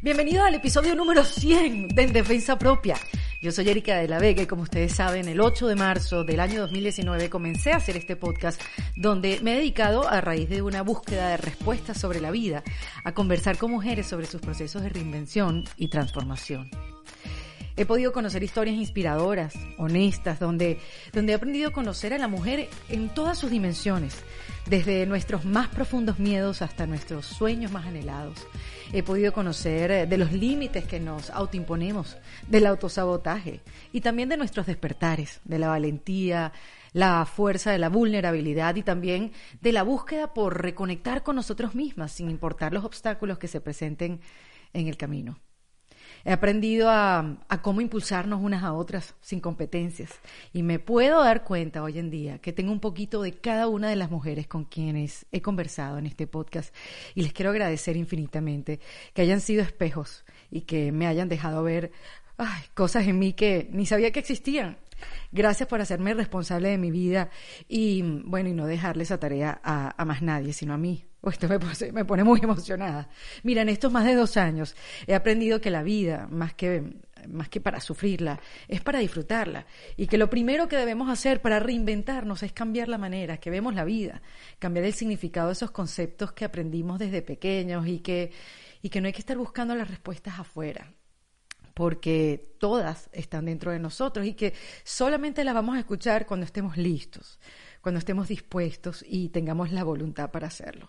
Bienvenidos al episodio número 100 de En Defensa Propia. Yo soy Erika de la Vega y como ustedes saben, el 8 de marzo del año 2019 comencé a hacer este podcast donde me he dedicado, a raíz de una búsqueda de respuestas sobre la vida, a conversar con mujeres sobre sus procesos de reinvención y transformación. He podido conocer historias inspiradoras, honestas, donde he aprendido a conocer a la mujer en todas sus dimensiones, desde nuestros más profundos miedos hasta nuestros sueños más anhelados. He podido conocer de los límites que nos autoimponemos, del autosabotaje y también de nuestros despertares, de la valentía, la fuerza de la vulnerabilidad y también de la búsqueda por reconectar con nosotros mismas sin importar los obstáculos que se presenten en el camino. He aprendido a cómo impulsarnos unas a otras sin competencias y me puedo dar cuenta hoy en día que tengo un poquito de cada una de las mujeres con quienes he conversado en este podcast y les quiero agradecer infinitamente que hayan sido espejos y que me hayan dejado ver cosas en mí que ni sabía que existían. Gracias por hacerme responsable de mi vida y no dejarle esa tarea a más nadie, sino a mí. Esto me pone muy emocionada. Mira, en estos más de 2 años he aprendido que la vida, más que para sufrirla, es para disfrutarla. Y que lo primero que debemos hacer para reinventarnos es cambiar la manera que vemos la vida, cambiar el significado de esos conceptos que aprendimos desde pequeños y que no hay que estar buscando las respuestas afuera, porque todas están dentro de nosotros y que solamente las vamos a escuchar cuando estemos listos, cuando estemos dispuestos y tengamos la voluntad para hacerlo.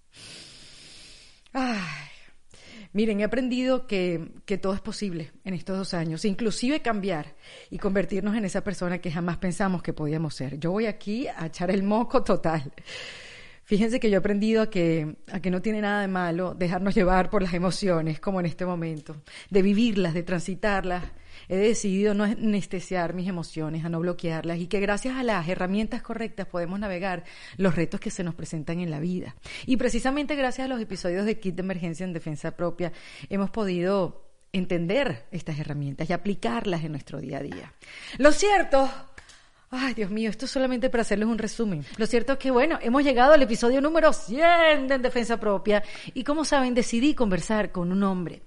Miren, he aprendido que todo es posible en estos 2 años, inclusive cambiar y convertirnos en esa persona que jamás pensamos que podíamos ser. Yo voy aquí a echar el moco total. Fíjense que yo he aprendido a que no tiene nada de malo dejarnos llevar por las emociones, como en este momento, de vivirlas, de transitarlas. He decidido no anestesiar mis emociones, a no bloquearlas y que gracias a las herramientas correctas podemos navegar los retos que se nos presentan en la vida. Y precisamente gracias a los episodios de Kit de Emergencia en Defensa Propia hemos podido entender estas herramientas y aplicarlas en nuestro día a día. Lo cierto... Dios mío, esto es solamente para hacerles un resumen. Lo cierto es que, hemos llegado al episodio número 100 de En Defensa Propia y, como saben, decidí conversar con un hombre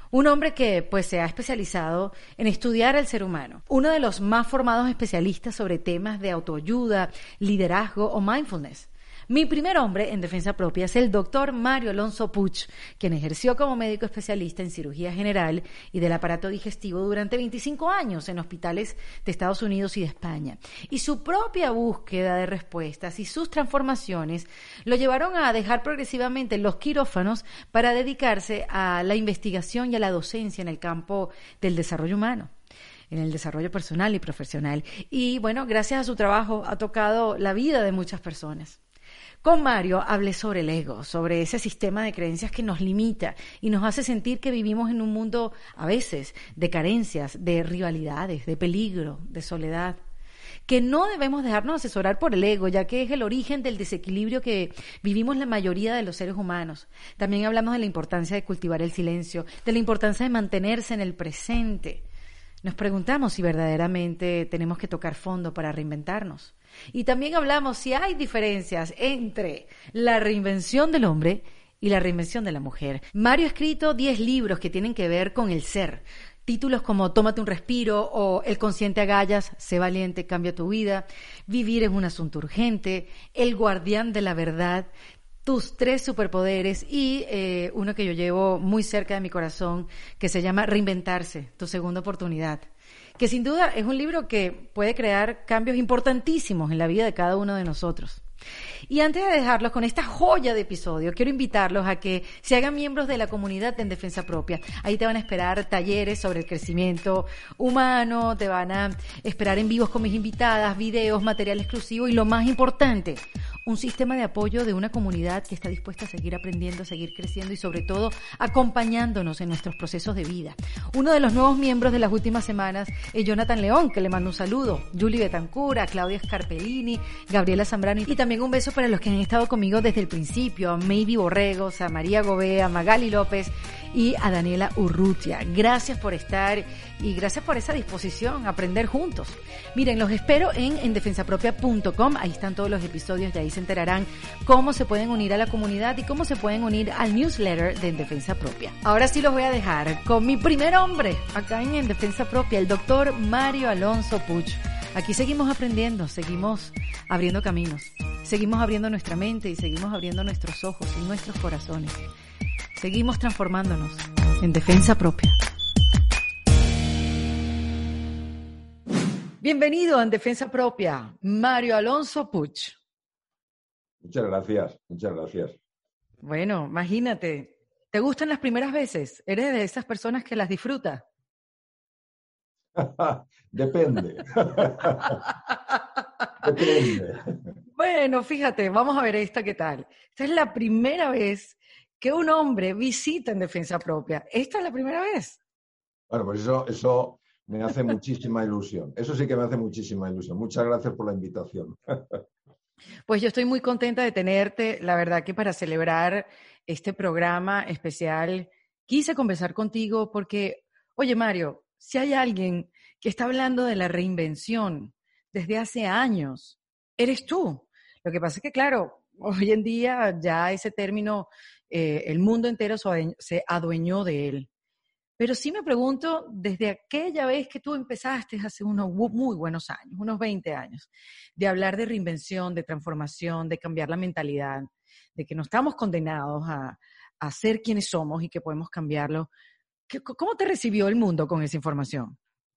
que se ha especializado en estudiar al ser humano. Uno de los más formados especialistas sobre temas de autoayuda, liderazgo o mindfulness. Mi primer hombre en Defensa Propia es el doctor Mario Alonso Puig, quien ejerció como médico especialista en cirugía general y del aparato digestivo durante 25 años en hospitales de Estados Unidos y de España. Y su propia búsqueda de respuestas y sus transformaciones lo llevaron a dejar progresivamente los quirófanos para dedicarse a la investigación y a la docencia en el campo del desarrollo humano, en el desarrollo personal y profesional. Y gracias a su trabajo ha tocado la vida de muchas personas. Con Mario hablé sobre el ego, sobre ese sistema de creencias que nos limita y nos hace sentir que vivimos en un mundo, a veces, de carencias, de rivalidades, de peligro, de soledad. Que no debemos dejarnos asesorar por el ego, ya que es el origen del desequilibrio que vivimos la mayoría de los seres humanos. También hablamos de la importancia de cultivar el silencio, de la importancia de mantenerse en el presente. Nos preguntamos si verdaderamente tenemos que tocar fondo para reinventarnos. Y también hablamos si hay diferencias entre la reinvención del hombre y la reinvención de la mujer. Mario ha escrito 10 libros que tienen que ver con el ser. Títulos como Tómate un respiro o El consciente agallas, Sé valiente, cambia tu vida, Vivir es un asunto urgente, El guardián de la verdad, Tus 3 superpoderes y uno que yo llevo muy cerca de mi corazón que se llama Reinventarse, tu segunda oportunidad. Que sin duda es un libro que puede crear cambios importantísimos en la vida de cada uno de nosotros. Y antes de dejarlos con esta joya de episodio, quiero invitarlos a que se hagan miembros de la comunidad En Defensa Propia. Ahí te van a esperar talleres sobre el crecimiento humano, te van a esperar en vivos con mis invitadas, videos, material exclusivo y lo más importante, un sistema de apoyo de una comunidad que está dispuesta a seguir aprendiendo, a seguir creciendo y sobre todo acompañándonos en nuestros procesos de vida. Uno de los nuevos miembros de las últimas semanas es Jonathan León, que le mando un saludo, Julie Betancura, Claudia Scarpellini, Gabriela Zambrano y también un beso para los que han estado conmigo desde el principio, a Maybe Borregos, a María Gobea, a Magali López y a Daniela Urrutia. Gracias por estar y gracias por esa disposición a aprender juntos. Miren, los espero en endefensapropia.com, ahí están todos los episodios ya se enterarán cómo se pueden unir a la comunidad y cómo se pueden unir al newsletter de En Defensa Propia. Ahora sí los voy a dejar con mi primer hombre acá en Defensa Propia, el doctor Mario Alonso Puch. Aquí seguimos aprendiendo, seguimos abriendo caminos, seguimos abriendo nuestra mente y seguimos abriendo nuestros ojos y nuestros corazones. Seguimos transformándonos en Defensa Propia. Bienvenido a En Defensa Propia, Mario Alonso Puch. Muchas gracias, muchas gracias. Bueno, imagínate, ¿te gustan las primeras veces? ¿Eres de esas personas que las disfruta? Depende. Depende. Bueno, fíjate, vamos a ver esta qué tal. Esta es la primera vez que un hombre visita En Defensa Propia. ¿Esta es la primera vez? Bueno, pues eso me hace muchísima ilusión. Eso sí que me hace muchísima ilusión. Muchas gracias por la invitación. Pues yo estoy muy contenta de tenerte. La verdad que para celebrar este programa especial quise conversar contigo porque, oye Mario, si hay alguien que está hablando de la reinvención desde hace años, eres tú. Lo que pasa es que, claro, hoy en día ya ese término, el mundo entero se adueñó de él. Pero sí me pregunto, desde aquella vez que tú empezaste hace unos muy buenos años, unos 20 años, de hablar de reinvención, de transformación, de cambiar la mentalidad, de que no estamos condenados a ser quienes somos y que podemos cambiarlo, ¿cómo te recibió el mundo con esa información?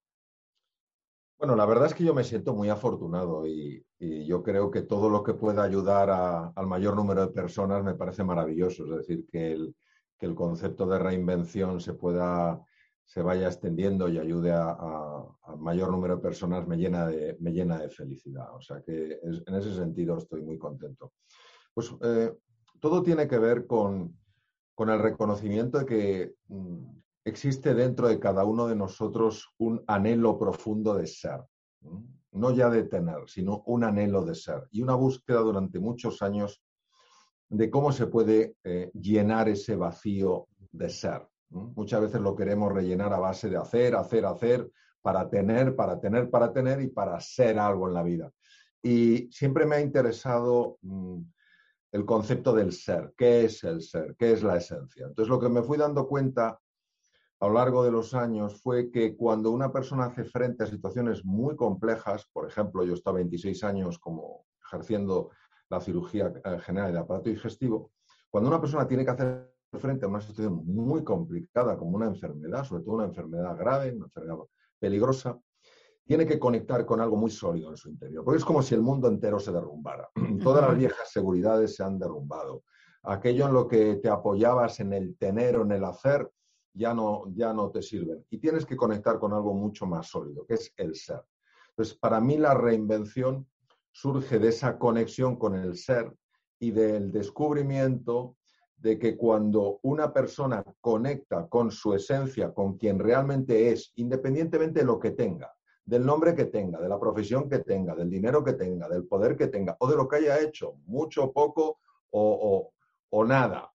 Bueno, la verdad es que yo me siento muy afortunado y yo creo que todo lo que pueda ayudar al mayor número de personas me parece maravilloso. Es decir, que el concepto de reinvención se vaya extendiendo y ayude al mayor número de personas me llena de felicidad. O sea que en ese sentido estoy muy contento. Pues todo tiene que ver con el reconocimiento de que existe dentro de cada uno de nosotros un anhelo profundo de ser. No ya de tener, sino un anhelo de ser. Y una búsqueda durante muchos años de cómo se puede llenar ese vacío de ser. Muchas veces lo queremos rellenar a base de hacer, para tener y para ser algo en la vida. Y siempre me ha interesado el concepto del ser. ¿Qué es el ser? ¿Qué es la esencia? Entonces, lo que me fui dando cuenta a lo largo de los años fue que cuando una persona hace frente a situaciones muy complejas, por ejemplo, yo estaba 26 años como ejerciendo la cirugía general del aparato digestivo, cuando una persona tiene que hacer frente a una situación muy complicada como una enfermedad, sobre todo una enfermedad grave, una enfermedad peligrosa, tiene que conectar con algo muy sólido en su interior, porque es como si el mundo entero se derrumbara. Todas las viejas seguridades se han derrumbado. Aquello en lo que te apoyabas en el tener o en el hacer ya no te sirven. Y tienes que conectar con algo mucho más sólido, que es el ser. Entonces, para mí la reinvención surge de esa conexión con el ser y del descubrimiento de que cuando una persona conecta con su esencia, con quien realmente es, independientemente de lo que tenga, del nombre que tenga, de la profesión que tenga, del dinero que tenga, del poder que tenga, o de lo que haya hecho, mucho, poco o nada.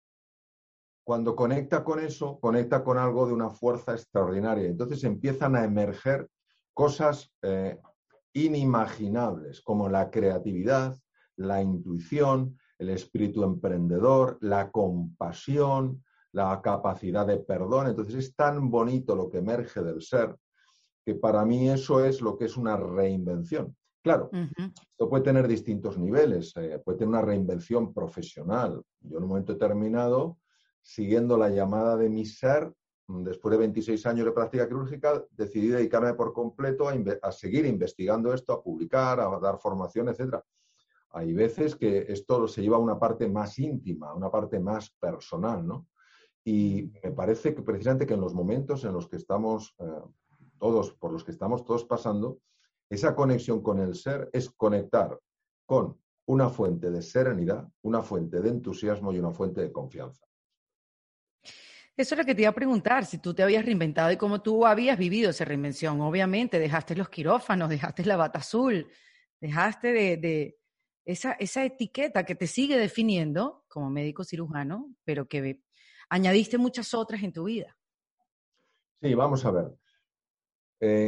Cuando conecta con eso, conecta con algo de una fuerza extraordinaria. Entonces empiezan a emerger cosas inimaginables, como la creatividad, la intuición, el espíritu emprendedor, la compasión, la capacidad de perdón. Entonces es tan bonito lo que emerge del ser, que para mí eso es lo que es una reinvención. Claro, esto puede tener distintos niveles, puede tener una reinvención profesional. Yo en un momento determinado, siguiendo la llamada de mi ser, después de 26 años de práctica quirúrgica, decidí dedicarme por completo a seguir investigando esto, a publicar, a dar formación, etc. Hay veces que esto se lleva a una parte más íntima, una parte más personal, ¿no? Y me parece que precisamente que en los momentos en los que estamos por los que estamos todos pasando, esa conexión con el ser es conectar con una fuente de serenidad, una fuente de entusiasmo y una fuente de confianza. Eso es lo que te iba a preguntar, si tú te habías reinventado y cómo tú habías vivido esa reinvención. Obviamente, dejaste los quirófanos, dejaste la bata azul, dejaste de esa etiqueta que te sigue definiendo como médico cirujano, pero que añadiste muchas otras en tu vida. Sí, vamos a ver.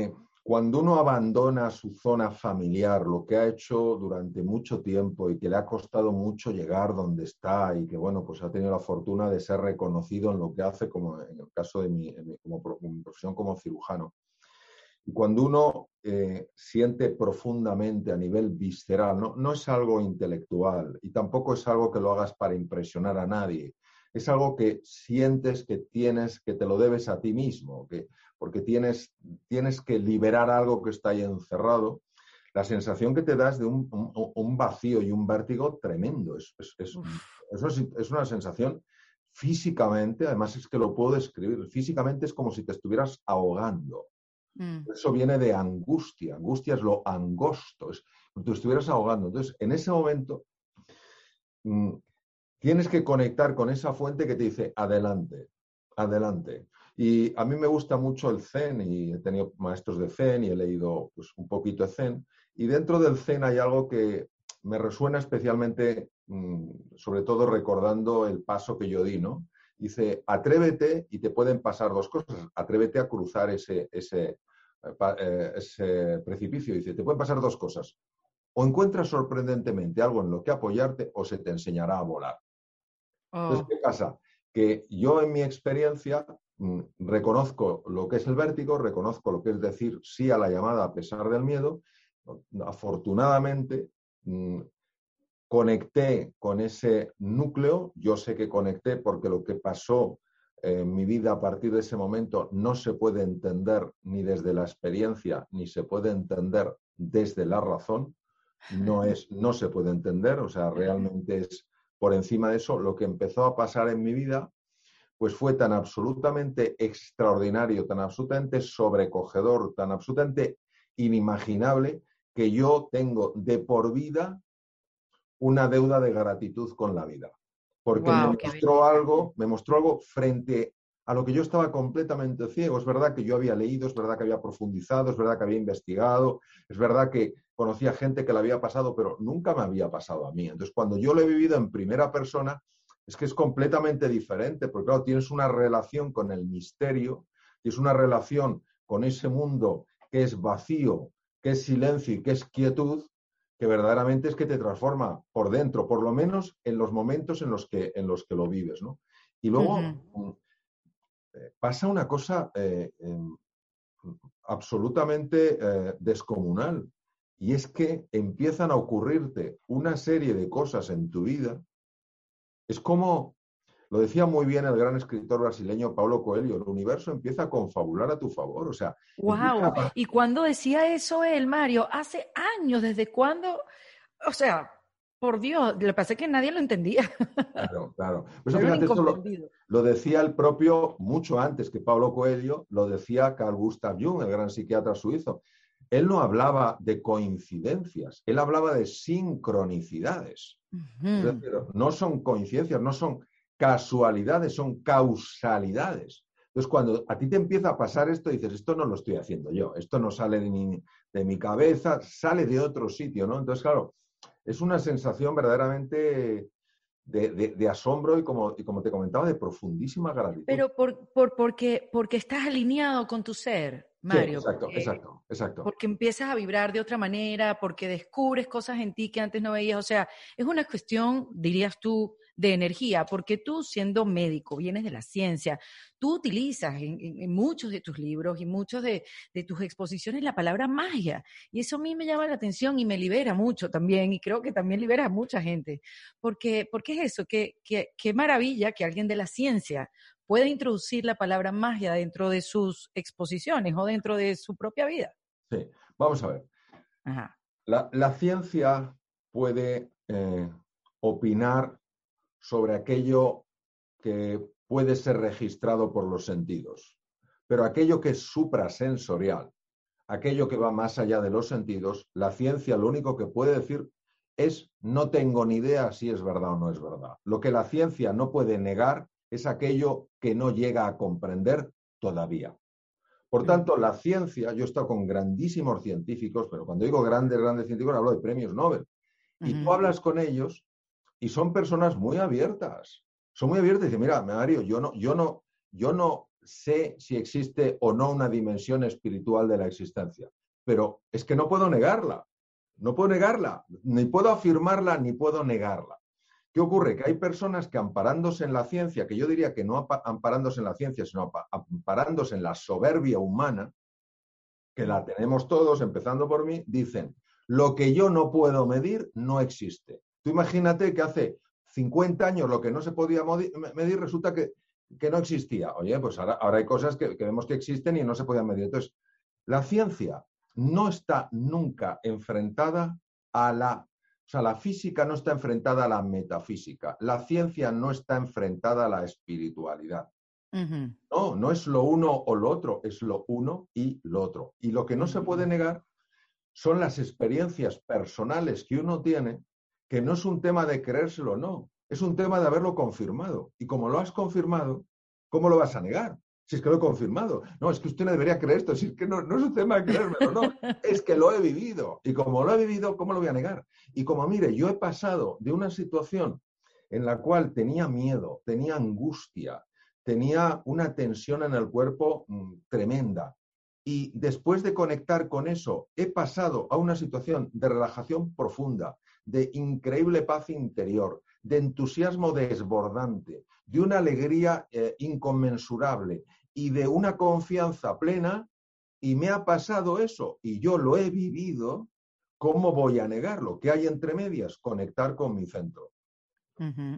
cuando uno abandona su zona familiar, lo que ha hecho durante mucho tiempo y que le ha costado mucho llegar donde está y que, bueno, pues ha tenido la fortuna de ser reconocido en lo que hace, como en el caso de mi profesión como cirujano. Y cuando uno siente profundamente a nivel visceral, no es algo intelectual y tampoco es algo que lo hagas para impresionar a nadie. Es algo que sientes que tienes, que te lo debes a ti mismo, porque tienes que liberar algo que está ahí encerrado. La sensación que te da es de un vacío y un vértigo tremendo. Es una sensación físicamente, además es que lo puedo describir, físicamente es como si te estuvieras ahogando. Eso viene de angustia. Angustia es lo angosto, es como si te estuvieras ahogando. Entonces, en ese momento, tienes que conectar con esa fuente que te dice, adelante, adelante. Y a mí me gusta mucho el Zen y he tenido maestros de Zen y he leído pues, un poquito de Zen. Y dentro del Zen hay algo que me resuena especialmente, sobre todo recordando el paso que yo di, ¿no? Dice, atrévete y te pueden pasar dos cosas. Atrévete a cruzar ese precipicio. Dice, te pueden pasar dos cosas. O encuentras sorprendentemente algo en lo que apoyarte o se te enseñará a volar. Entonces, ¿qué pasa? Que yo en mi experiencia reconozco lo que es el vértigo, reconozco lo que es decir sí a la llamada a pesar del miedo. Afortunadamente, conecté con ese núcleo. Yo sé que conecté porque lo que pasó en mi vida a partir de ese momento no se puede entender ni desde la experiencia, ni se puede entender desde la razón. No se puede entender, o sea, realmente es por encima de eso. Lo que empezó a pasar en mi vida, pues fue tan absolutamente extraordinario, tan absolutamente sobrecogedor, tan absolutamente inimaginable, que yo tengo de por vida una deuda de gratitud con la vida. Porque Wow, me mostró algo frente a lo que yo estaba completamente ciego. Es verdad que yo había leído, es verdad que había profundizado, es verdad que había investigado, es verdad que conocía gente que le había pasado, pero nunca me había pasado a mí. Entonces, cuando yo lo he vivido en primera persona, es que es completamente diferente, porque claro, tienes una relación con el misterio, tienes una relación con ese mundo que es vacío, que es silencio y que es quietud, que verdaderamente es que te transforma por dentro, por lo menos en los momentos en los que lo vives, ¿no? Y luego pasa una cosa absolutamente descomunal, y es que empiezan a ocurrirte una serie de cosas en tu vida. Es como, lo decía muy bien el gran escritor brasileño Paulo Coelho, el universo empieza a confabular a tu favor, o sea, empieza wow. ¿Y cuándo decía eso él, Mario? Hace años, ¿desde cuándo? O sea, por Dios, lo que pasa es que nadie lo entendía. Claro, claro. Eso, Era un fíjate, incomprendido. lo decía el propio, mucho antes que Paulo Coelho, lo decía Carl Gustav Jung, el gran psiquiatra suizo. Él no hablaba de coincidencias, él hablaba de sincronicidades. Es decir, no son coincidencias, no son casualidades, son causalidades. Entonces, cuando a ti te empieza a pasar esto, dices, esto no lo estoy haciendo yo, esto no sale de mi cabeza, sale de otro sitio, ¿no? Entonces, claro, es una sensación verdaderamente de asombro y como te comentaba, de profundísima gratitud. Pero porque estás alineado con tu ser, Sí, Mario, exacto, exacto, exacto. porque empiezas a vibrar de otra manera, porque descubres cosas en ti que antes no veías. O sea, es una cuestión, dirías tú, de energía, porque tú siendo médico, vienes de la ciencia, tú utilizas en muchos de tus libros y muchos de tus exposiciones la palabra magia. Y eso a mí me llama la atención y me libera mucho también, y creo que también libera a mucha gente. Porque es eso, qué maravilla que alguien de la ciencia puede introducir la palabra magia dentro de sus exposiciones o dentro de su propia vida. Sí, vamos a ver. Ajá. La ciencia puede opinar sobre aquello que puede ser registrado por los sentidos, pero aquello que es suprasensorial, aquello que va más allá de los sentidos, la ciencia lo único que puede decir es no tengo ni idea si es verdad o no es verdad. Lo que la ciencia no puede negar es aquello que no llega a comprender todavía. Por tanto, la ciencia, yo he estado con grandísimos científicos, pero cuando digo grandes científicos hablo de premios Nobel, y tú hablas con ellos y son personas muy abiertas. Son muy abiertas y dicen, mira, Mario, yo no sé si existe o no una dimensión espiritual de la existencia, pero es que no puedo negarla, no puedo negarla, ni puedo afirmarla ni puedo negarla. ¿Qué ocurre? Que hay personas que amparándose en la ciencia, que yo diría que no amparándose en la ciencia, sino amparándose en la soberbia humana, que la tenemos todos, empezando por mí, dicen, lo que yo no puedo medir no existe. Tú imagínate que hace 50 años lo que no se podía medir resulta que no existía. Oye, pues ahora hay cosas que vemos que existen y no se podían medir. Entonces, la ciencia no está nunca enfrentada a o sea, la física no está enfrentada a la metafísica. La ciencia no está enfrentada a la espiritualidad. Ujú. No, no es lo uno o lo otro, es lo uno y lo otro. Y lo que no se puede negar son las experiencias personales que uno tiene, que no es un tema de creérselo o no, es un tema de haberlo confirmado. Y como lo has confirmado, ¿cómo lo vas a negar? Si es que lo he confirmado. No, es que usted no debería creer esto, si es que no es un tema de creérmelo, no, es que lo he vivido. Y como lo he vivido, ¿cómo lo voy a negar? Y como, mire, yo he pasado de una situación en la cual tenía miedo, tenía angustia, tenía una tensión en el cuerpo tremenda. Y después de conectar con eso, he pasado a una situación de relajación profunda, de increíble paz interior, de entusiasmo desbordante, de una alegría inconmensurable y de una confianza plena, y me ha pasado eso y yo lo he vivido. ¿Cómo voy a negarlo? ¿Qué hay entre medias? Conectar con mi centro. Ujú.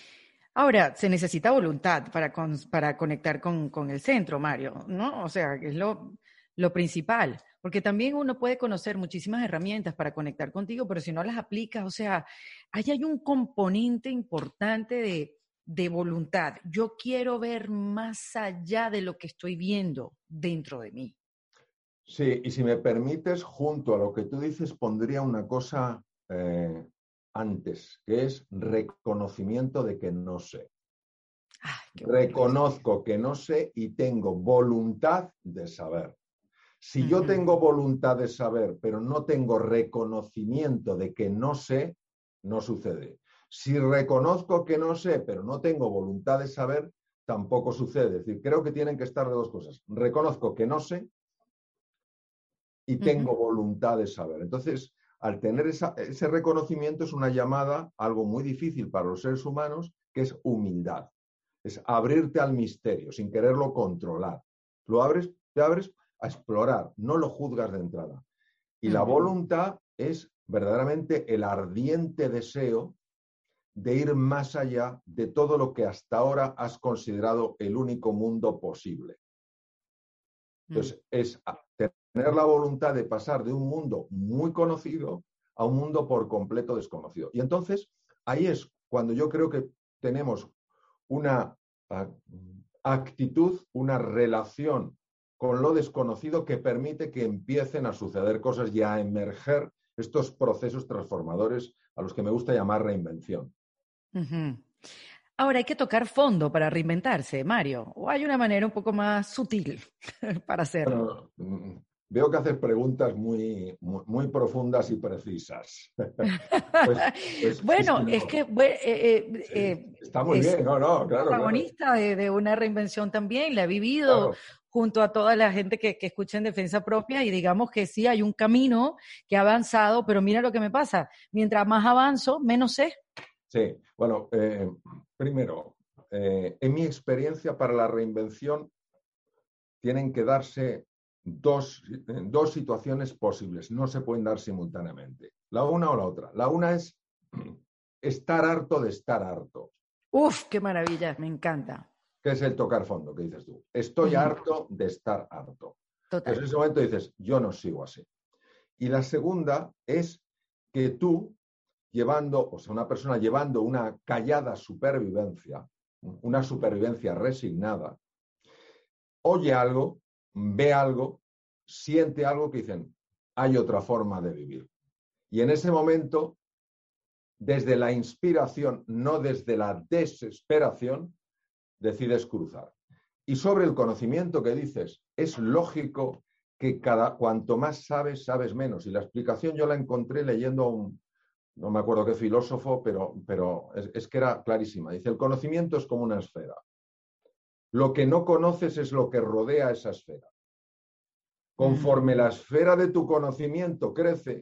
Ahora, se necesita voluntad para conectar con el centro, Mario, ¿no? O sea, que es lo principal, porque también uno puede conocer muchísimas herramientas para conectar contigo, pero si no las aplicas, o sea, ahí hay un componente importante de voluntad. Yo quiero ver más allá de lo que estoy viendo dentro de mí. Sí, y si me permites, junto a lo que tú dices, pondría una cosa antes, que es reconocimiento de que no sé. Ay, qué bueno eso. Reconozco que no sé y tengo voluntad de saber. Si yo Ujú, tengo voluntad de saber, pero no tengo reconocimiento de que no sé, no sucede. Si reconozco que no sé, pero no tengo voluntad de saber, tampoco sucede. Es decir, creo que tienen que estar de dos cosas. Reconozco que no sé y ujú, tengo voluntad de saber. Entonces, al tener ese reconocimiento es una llamada a algo muy difícil para los seres humanos, que es humildad. Es abrirte al misterio sin quererlo controlar. Lo abres, te abres a explorar, no lo juzgas de entrada. Y la ujú. voluntad es verdaderamente el ardiente deseo de ir más allá de todo lo que hasta ahora has considerado el único mundo posible. Mm. Entonces, es tener la voluntad de pasar de un mundo muy conocido a un mundo por completo desconocido. Y entonces, ahí es cuando yo creo que tenemos una actitud, una relación con lo desconocido que permite que empiecen a suceder cosas y a emerger estos procesos transformadores a los que me gusta llamar reinvención. Ujú. Ahora hay que tocar fondo para reinventarse, Mario, o hay una manera un poco más sutil para hacerlo. Bueno, veo que haces preguntas muy profundas y precisas. Pues, pues sí, sí, Bueno, es no. que Sí, está muy he bien, sido no, no, claro, claro, protagonista de una reinvención también, la he vivido claro. junto a toda la gente que escucha en defensa propia y digamos que sí, hay un camino que ha avanzado, pero mira lo que me pasa, mientras más avanzo, menos sé. Sí, bueno, primero, en mi experiencia para la reinvención tienen que darse dos situaciones posibles, no se pueden dar simultáneamente, la una o la otra. La una es estar harto de estar harto, Uf, qué maravilla, me encanta. que es el tocar fondo, que dices tú. Estoy Ujú, harto de estar harto. Entonces total. en ese momento dices, yo no sigo así. Y la segunda es que tú llevando, o sea, una persona llevando una callada supervivencia, una supervivencia resignada, oye algo, ve algo, siente algo que dicen, hay otra forma de vivir. Y en ese momento, desde la inspiración, no desde la desesperación, decides cruzar. Y sobre el conocimiento que dices, es lógico que cuanto más sabes, sabes menos. Y la explicación yo la encontré leyendo a no me acuerdo qué filósofo, pero es que era clarísima. Dice, el conocimiento es como una esfera. Lo que no conoces es lo que rodea esa esfera. Conforme Mm. la esfera de tu conocimiento crece,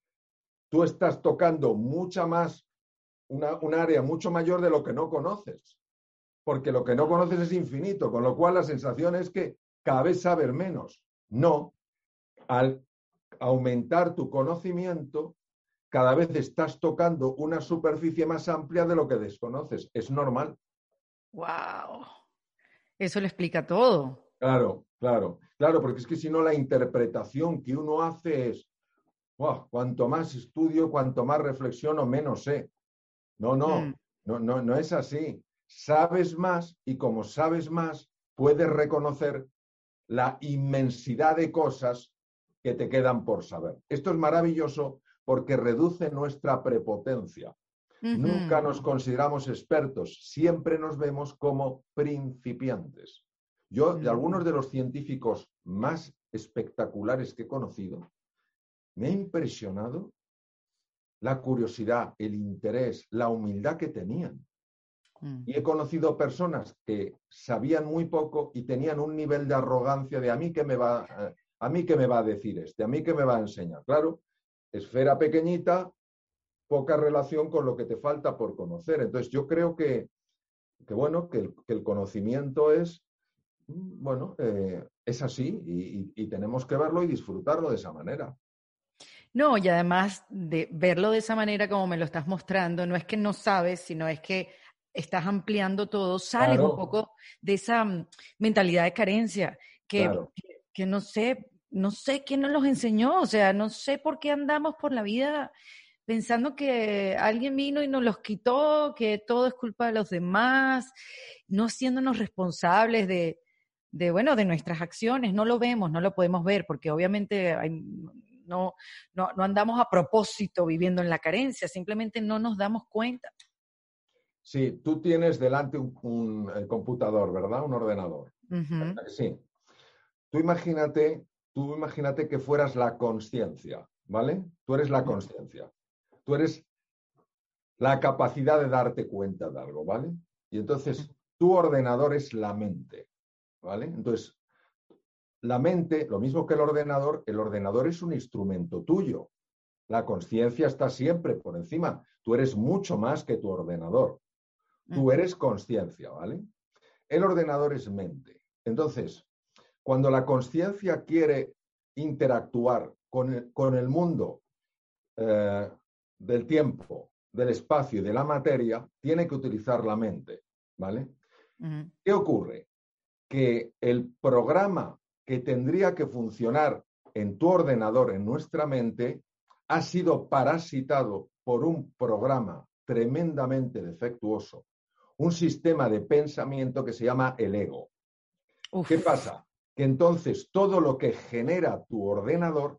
tú estás tocando mucha más, un área mucho mayor de lo que no conoces, porque lo que no conoces es infinito, con lo cual la sensación es que cada vez sabes menos. No, al aumentar tu conocimiento, cada vez estás tocando una superficie más amplia de lo que desconoces. Es normal. Wow. Eso lo explica todo. Claro, claro, claro, porque es que si no la interpretación que uno hace es, wow, cuanto más estudio, cuanto más reflexiono, menos sé. No, Mm. no, no, no, no es así. Sabes más y como sabes más, puedes reconocer la inmensidad de cosas que te quedan por saber. Esto es maravilloso porque reduce nuestra prepotencia. Nunca Ujú. nos consideramos expertos, siempre nos vemos como principiantes. Yo, de algunos Mm. de los científicos más espectaculares que he conocido, me ha impresionado la curiosidad, el interés, la humildad que tenían. Mm. Y he conocido personas que sabían muy poco y tenían un nivel de arrogancia de a mí qué me va a decir este, a mí qué me va a enseñar. Claro, esfera pequeñita, poca relación con lo que te falta por conocer. Entonces yo creo bueno, que el conocimiento es, bueno, es así y tenemos que verlo y disfrutarlo de esa manera. No, y además de verlo de esa manera como me lo estás mostrando, no es que no sabes, sino es que estás ampliando todo, sales un Claro, poco de esa mentalidad de carencia, claro. que no sé quién nos los enseñó, o sea, no sé por qué andamos por la vida pensando que alguien vino y nos los quitó, que todo es culpa de los demás, no haciéndonos responsables bueno, de nuestras acciones, no lo vemos, no lo podemos ver, porque obviamente no, no andamos a propósito viviendo en la carencia, simplemente no nos damos cuenta. Sí, tú tienes delante un computador, ¿verdad? Un ordenador. Ujú. Sí. Tú imagínate, tú imagínate que fueras la conciencia, ¿vale? Tú eres la conciencia. Tú eres la capacidad de darte cuenta de algo, ¿vale? Y entonces tu ordenador es la mente, ¿vale? Entonces, la mente, lo mismo que el ordenador es un instrumento tuyo. La conciencia está siempre por encima. Tú eres mucho más que tu ordenador. Tú Ujú. eres conciencia, ¿vale? El ordenador es mente. Entonces, cuando la conciencia quiere interactuar con el mundo eh, del tiempo, del espacio y de la materia, tiene que utilizar la mente, ¿vale? Ujú. ¿Qué ocurre? Que el programa que tendría que funcionar en tu ordenador, en nuestra mente, ha sido parasitado por un programa tremendamente defectuoso, un sistema de pensamiento que se llama el ego. ¿Qué Uf. pasa? Que entonces todo lo que genera tu ordenador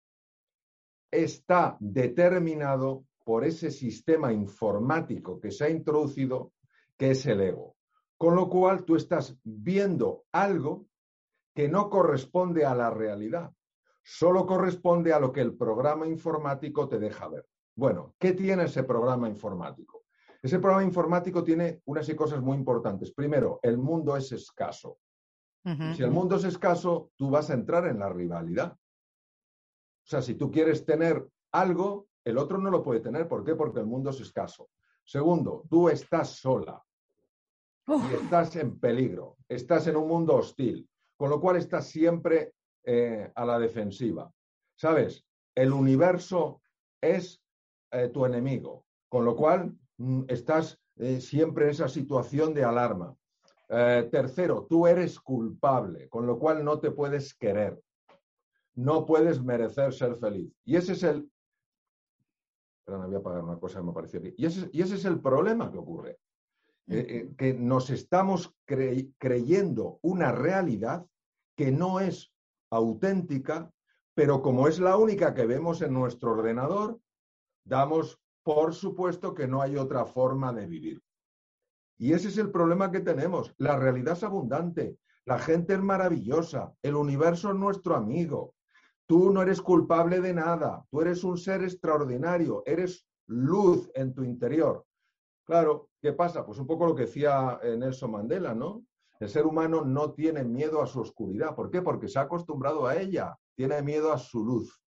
está determinado por ese sistema informático que se ha introducido, que es el ego. Con lo cual tú estás viendo algo que no corresponde a la realidad, solo corresponde a lo que el programa informático te deja ver. Bueno, ¿qué tiene ese programa informático? Ese programa informático tiene unas cosas muy importantes. Primero, el mundo es escaso. Y Ujú. si el mundo es escaso, tú vas a entrar en la rivalidad. O sea, si tú quieres tener algo, el otro no lo puede tener. ¿Por qué? Porque el mundo es escaso. Segundo, tú estás sola y Uf. estás en peligro, estás en un mundo hostil, con lo cual estás siempre a la defensiva. ¿Sabes? El universo es tu enemigo, con lo cual estás siempre en esa situación de alarma. Tercero, tú eres culpable, con lo cual no te puedes querer, no puedes merecer ser feliz. Y ese es el... Perdón, voy a apagar una cosa que me pareció aquí. Y ese es el problema que ocurre. Que nos estamos creyendo una realidad que no es auténtica, pero como es la única que vemos en nuestro ordenador, damos por supuesto que no hay otra forma de vivir. Y ese es el problema que tenemos. La realidad es abundante, la gente es maravillosa, el universo es nuestro amigo. Tú no eres culpable de nada, tú eres un ser extraordinario, eres luz en tu interior. Claro, ¿qué pasa? Pues un poco lo que decía Nelson Mandela, ¿no? El ser humano no tiene miedo a su oscuridad. ¿Por qué? Porque se ha acostumbrado a ella. Tiene miedo a su luz.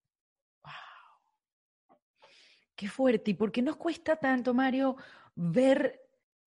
Qué fuerte. ¿Y por qué nos cuesta tanto, Mario, ver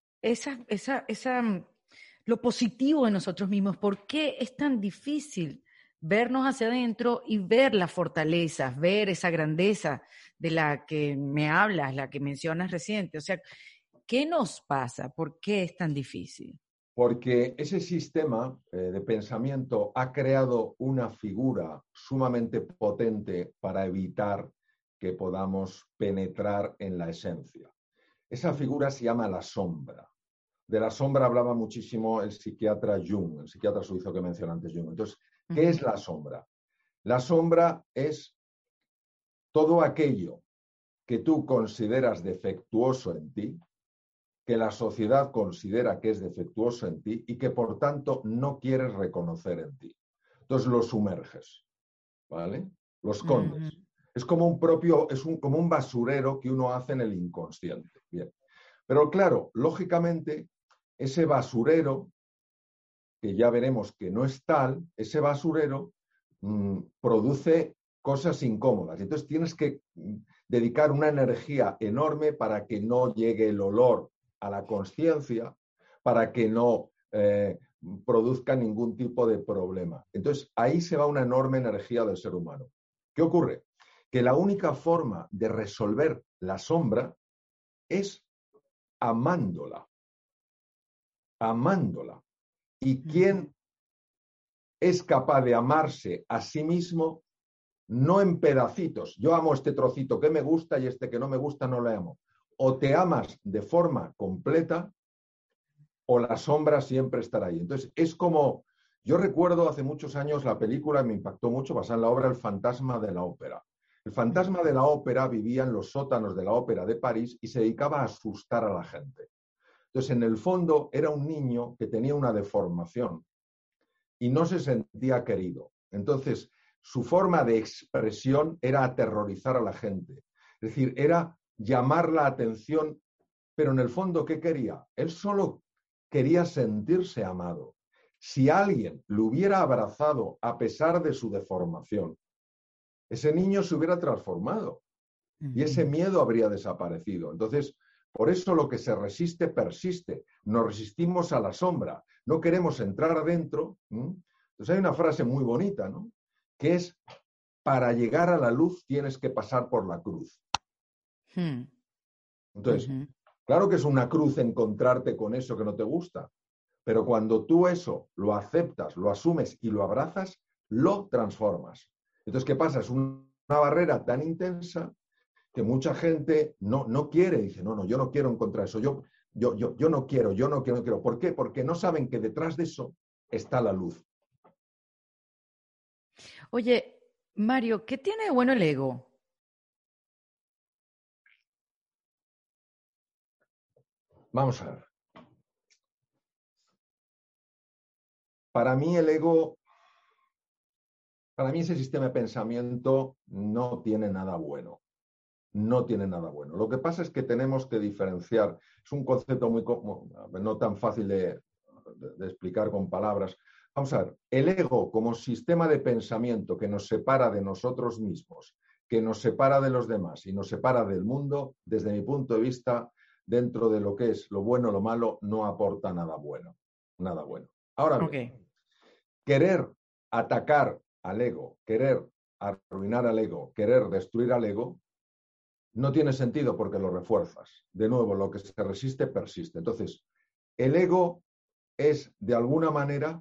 lo positivo de nosotros mismos? ¿Por qué es tan difícil vernos hacia adentro y ver las fortalezas, ver esa grandeza de la que me hablas, la que mencionas reciente? O sea, ¿qué nos pasa? ¿Por qué es tan difícil? Porque ese sistema de pensamiento ha creado una figura sumamente potente para evitar que podamos penetrar en la esencia. Esa figura se llama la sombra. De la sombra hablaba muchísimo el psiquiatra Jung, el psiquiatra suizo que mencioné antes, Jung. Entonces, ¿qué es la sombra? La sombra es todo aquello que tú consideras defectuoso en ti, que la sociedad considera que es defectuoso en ti y que por tanto no quieres reconocer en ti. Entonces lo sumerges, ¿vale? Lo escondes. Es como como un basurero que uno hace en el inconsciente. Bien. Pero claro, lógicamente, ese basurero, que ya veremos que no es tal, ese basurero produce cosas incómodas. Entonces tienes que dedicar una energía enorme para que no llegue el olor a la conciencia, para que no produzca ningún tipo de problema. Entonces ahí se va una enorme energía del ser humano. ¿Qué ocurre? Que la única forma de resolver la sombra es amándola. Amándola. ¿Y quién es capaz de amarse a sí mismo? No en pedacitos. Yo amo este trocito que me gusta y este que no me gusta no le amo. O te amas de forma completa o la sombra siempre estará ahí. Entonces, es como, yo recuerdo hace muchos años la película, me impactó mucho, basada en la obra El fantasma de la ópera. El fantasma de la ópera vivía en los sótanos de la ópera de París y se dedicaba a asustar a la gente. Entonces, en el fondo, era un niño que tenía una deformación y no se sentía querido. Entonces, su forma de expresión era aterrorizar a la gente. Es decir, era llamar la atención, pero en el fondo, ¿qué quería? Él solo quería sentirse amado. Si alguien lo hubiera abrazado a pesar de su deformación, ese niño se hubiera transformado y ese miedo habría desaparecido. Entonces, por eso lo que se resiste persiste. Nos resistimos a la sombra. No queremos entrar adentro. Entonces hay una frase muy bonita, ¿no? Que es, para llegar a la luz tienes que pasar por la cruz. Entonces, claro que es una cruz encontrarte con eso que no te gusta, pero cuando tú eso lo aceptas, lo asumes y lo abrazas, lo transformas. Entonces, ¿qué pasa? Es una barrera tan intensa que mucha gente no quiere, dice, no, yo no quiero encontrar eso, yo no quiero, yo no quiero. ¿Por qué? Porque no saben que detrás de eso está la luz. Oye, Mario, ¿qué tiene de bueno el ego? Vamos a ver. Para mí el ego, para mí ese sistema de pensamiento no tiene nada bueno. No tiene nada bueno. Lo que pasa es que tenemos que diferenciar. Es un concepto no tan fácil de explicar con palabras. Vamos a ver, el ego como sistema de pensamiento que nos separa de nosotros mismos, que nos separa de los demás y nos separa del mundo, desde mi punto de vista, dentro de lo que es lo bueno o lo malo, no aporta nada bueno. Nada bueno. Ahora bien, querer atacar al ego, querer arruinar al ego, querer destruir al ego, no tiene sentido porque lo refuerzas. De nuevo, lo que se resiste, persiste. Entonces, el ego es, de alguna manera,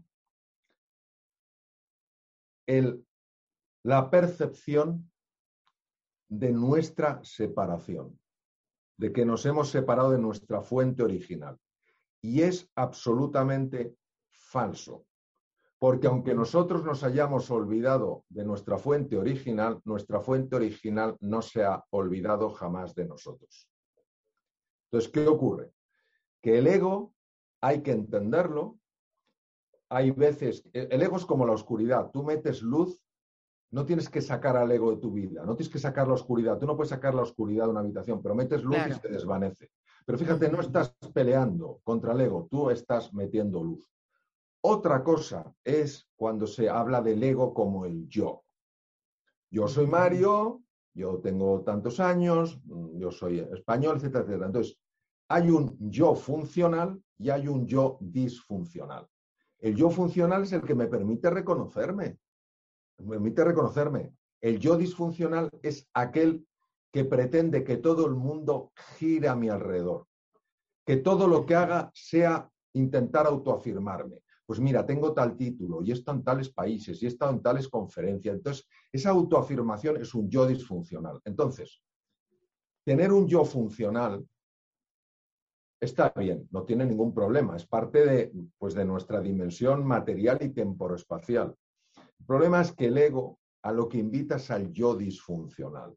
la percepción de nuestra separación, de que nos hemos separado de nuestra fuente original. Y es absolutamente falso. Porque aunque nosotros nos hayamos olvidado de nuestra fuente original no se ha olvidado jamás de nosotros. Entonces, ¿qué ocurre? Que el ego hay que entenderlo. Hay veces, el ego es como la oscuridad. Tú metes luz, no tienes que sacar al ego de tu vida, no tienes que sacar la oscuridad. Tú no puedes sacar la oscuridad de una habitación, pero metes luz y se desvanece. Pero fíjate, no estás peleando contra el ego, tú estás metiendo luz. Otra cosa es cuando se habla del ego como el yo. Yo soy Mario, yo tengo tantos años, yo soy español, etcétera, etcétera. Entonces, hay un yo funcional y hay un yo disfuncional. El yo funcional es el que me permite reconocerme. Me permite reconocerme. El yo disfuncional es aquel que pretende que todo el mundo gire a mi alrededor, que todo lo que haga sea intentar autoafirmarme. Pues mira, tengo tal título y he estado en tales países y he estado en tales conferencias. Entonces, esa autoafirmación es un yo disfuncional. Entonces, tener un yo funcional está bien, no tiene ningún problema. Es parte de nuestra dimensión material y temporoespacial. El problema es que el ego a lo que invitas al yo disfuncional.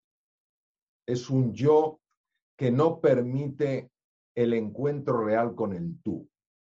Es un yo que no permite el encuentro real con el tú.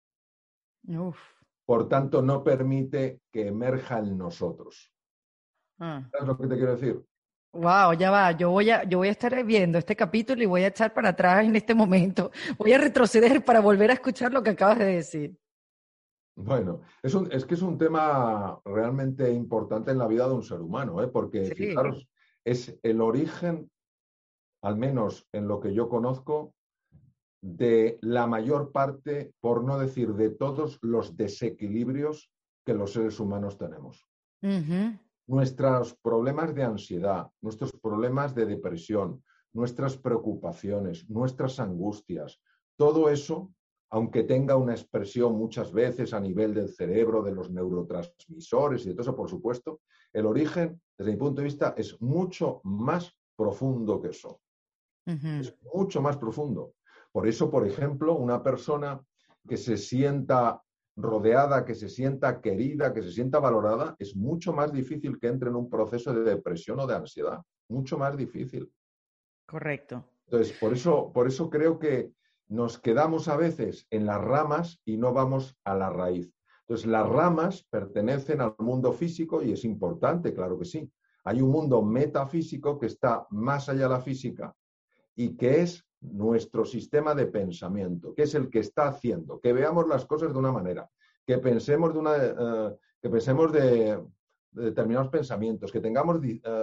Uf. Por tanto, no permite que emerja en nosotros. Ah. ¿Sabes lo que te quiero decir? Wow, ya va. Yo voy a estar viendo este capítulo y voy a echar para atrás en este momento. Voy a retroceder para volver a escuchar lo que acabas de decir. Bueno, es que es un tema realmente importante en la vida de un ser humano, ¿eh? Porque Sí, fijaros, es el origen, al menos en lo que yo conozco, de la mayor parte, por no decir de todos los desequilibrios que los seres humanos tenemos. ujú, Nuestros problemas de ansiedad, nuestros problemas de depresión, nuestras preocupaciones, nuestras angustias, todo eso, aunque tenga una expresión muchas veces a nivel del cerebro, de los neurotransmisores y de todo eso, por supuesto, el origen, desde mi punto de vista, es mucho más profundo que eso. ujú. Es mucho más profundo. Por eso, por ejemplo, una persona que se sienta rodeada, que se sienta querida, que se sienta valorada, es mucho más difícil que entre en un proceso de depresión o de ansiedad. Mucho más difícil. Correcto. Entonces, por eso creo que nos quedamos a veces en las ramas y no vamos a la raíz. Entonces, las ramas pertenecen al mundo físico y es importante, claro que sí. Hay un mundo metafísico que está más allá de la física y que es nuestro sistema de pensamiento, que es el que está haciendo que veamos las cosas de una manera, que pensemos que pensemos de determinados pensamientos, que tengamos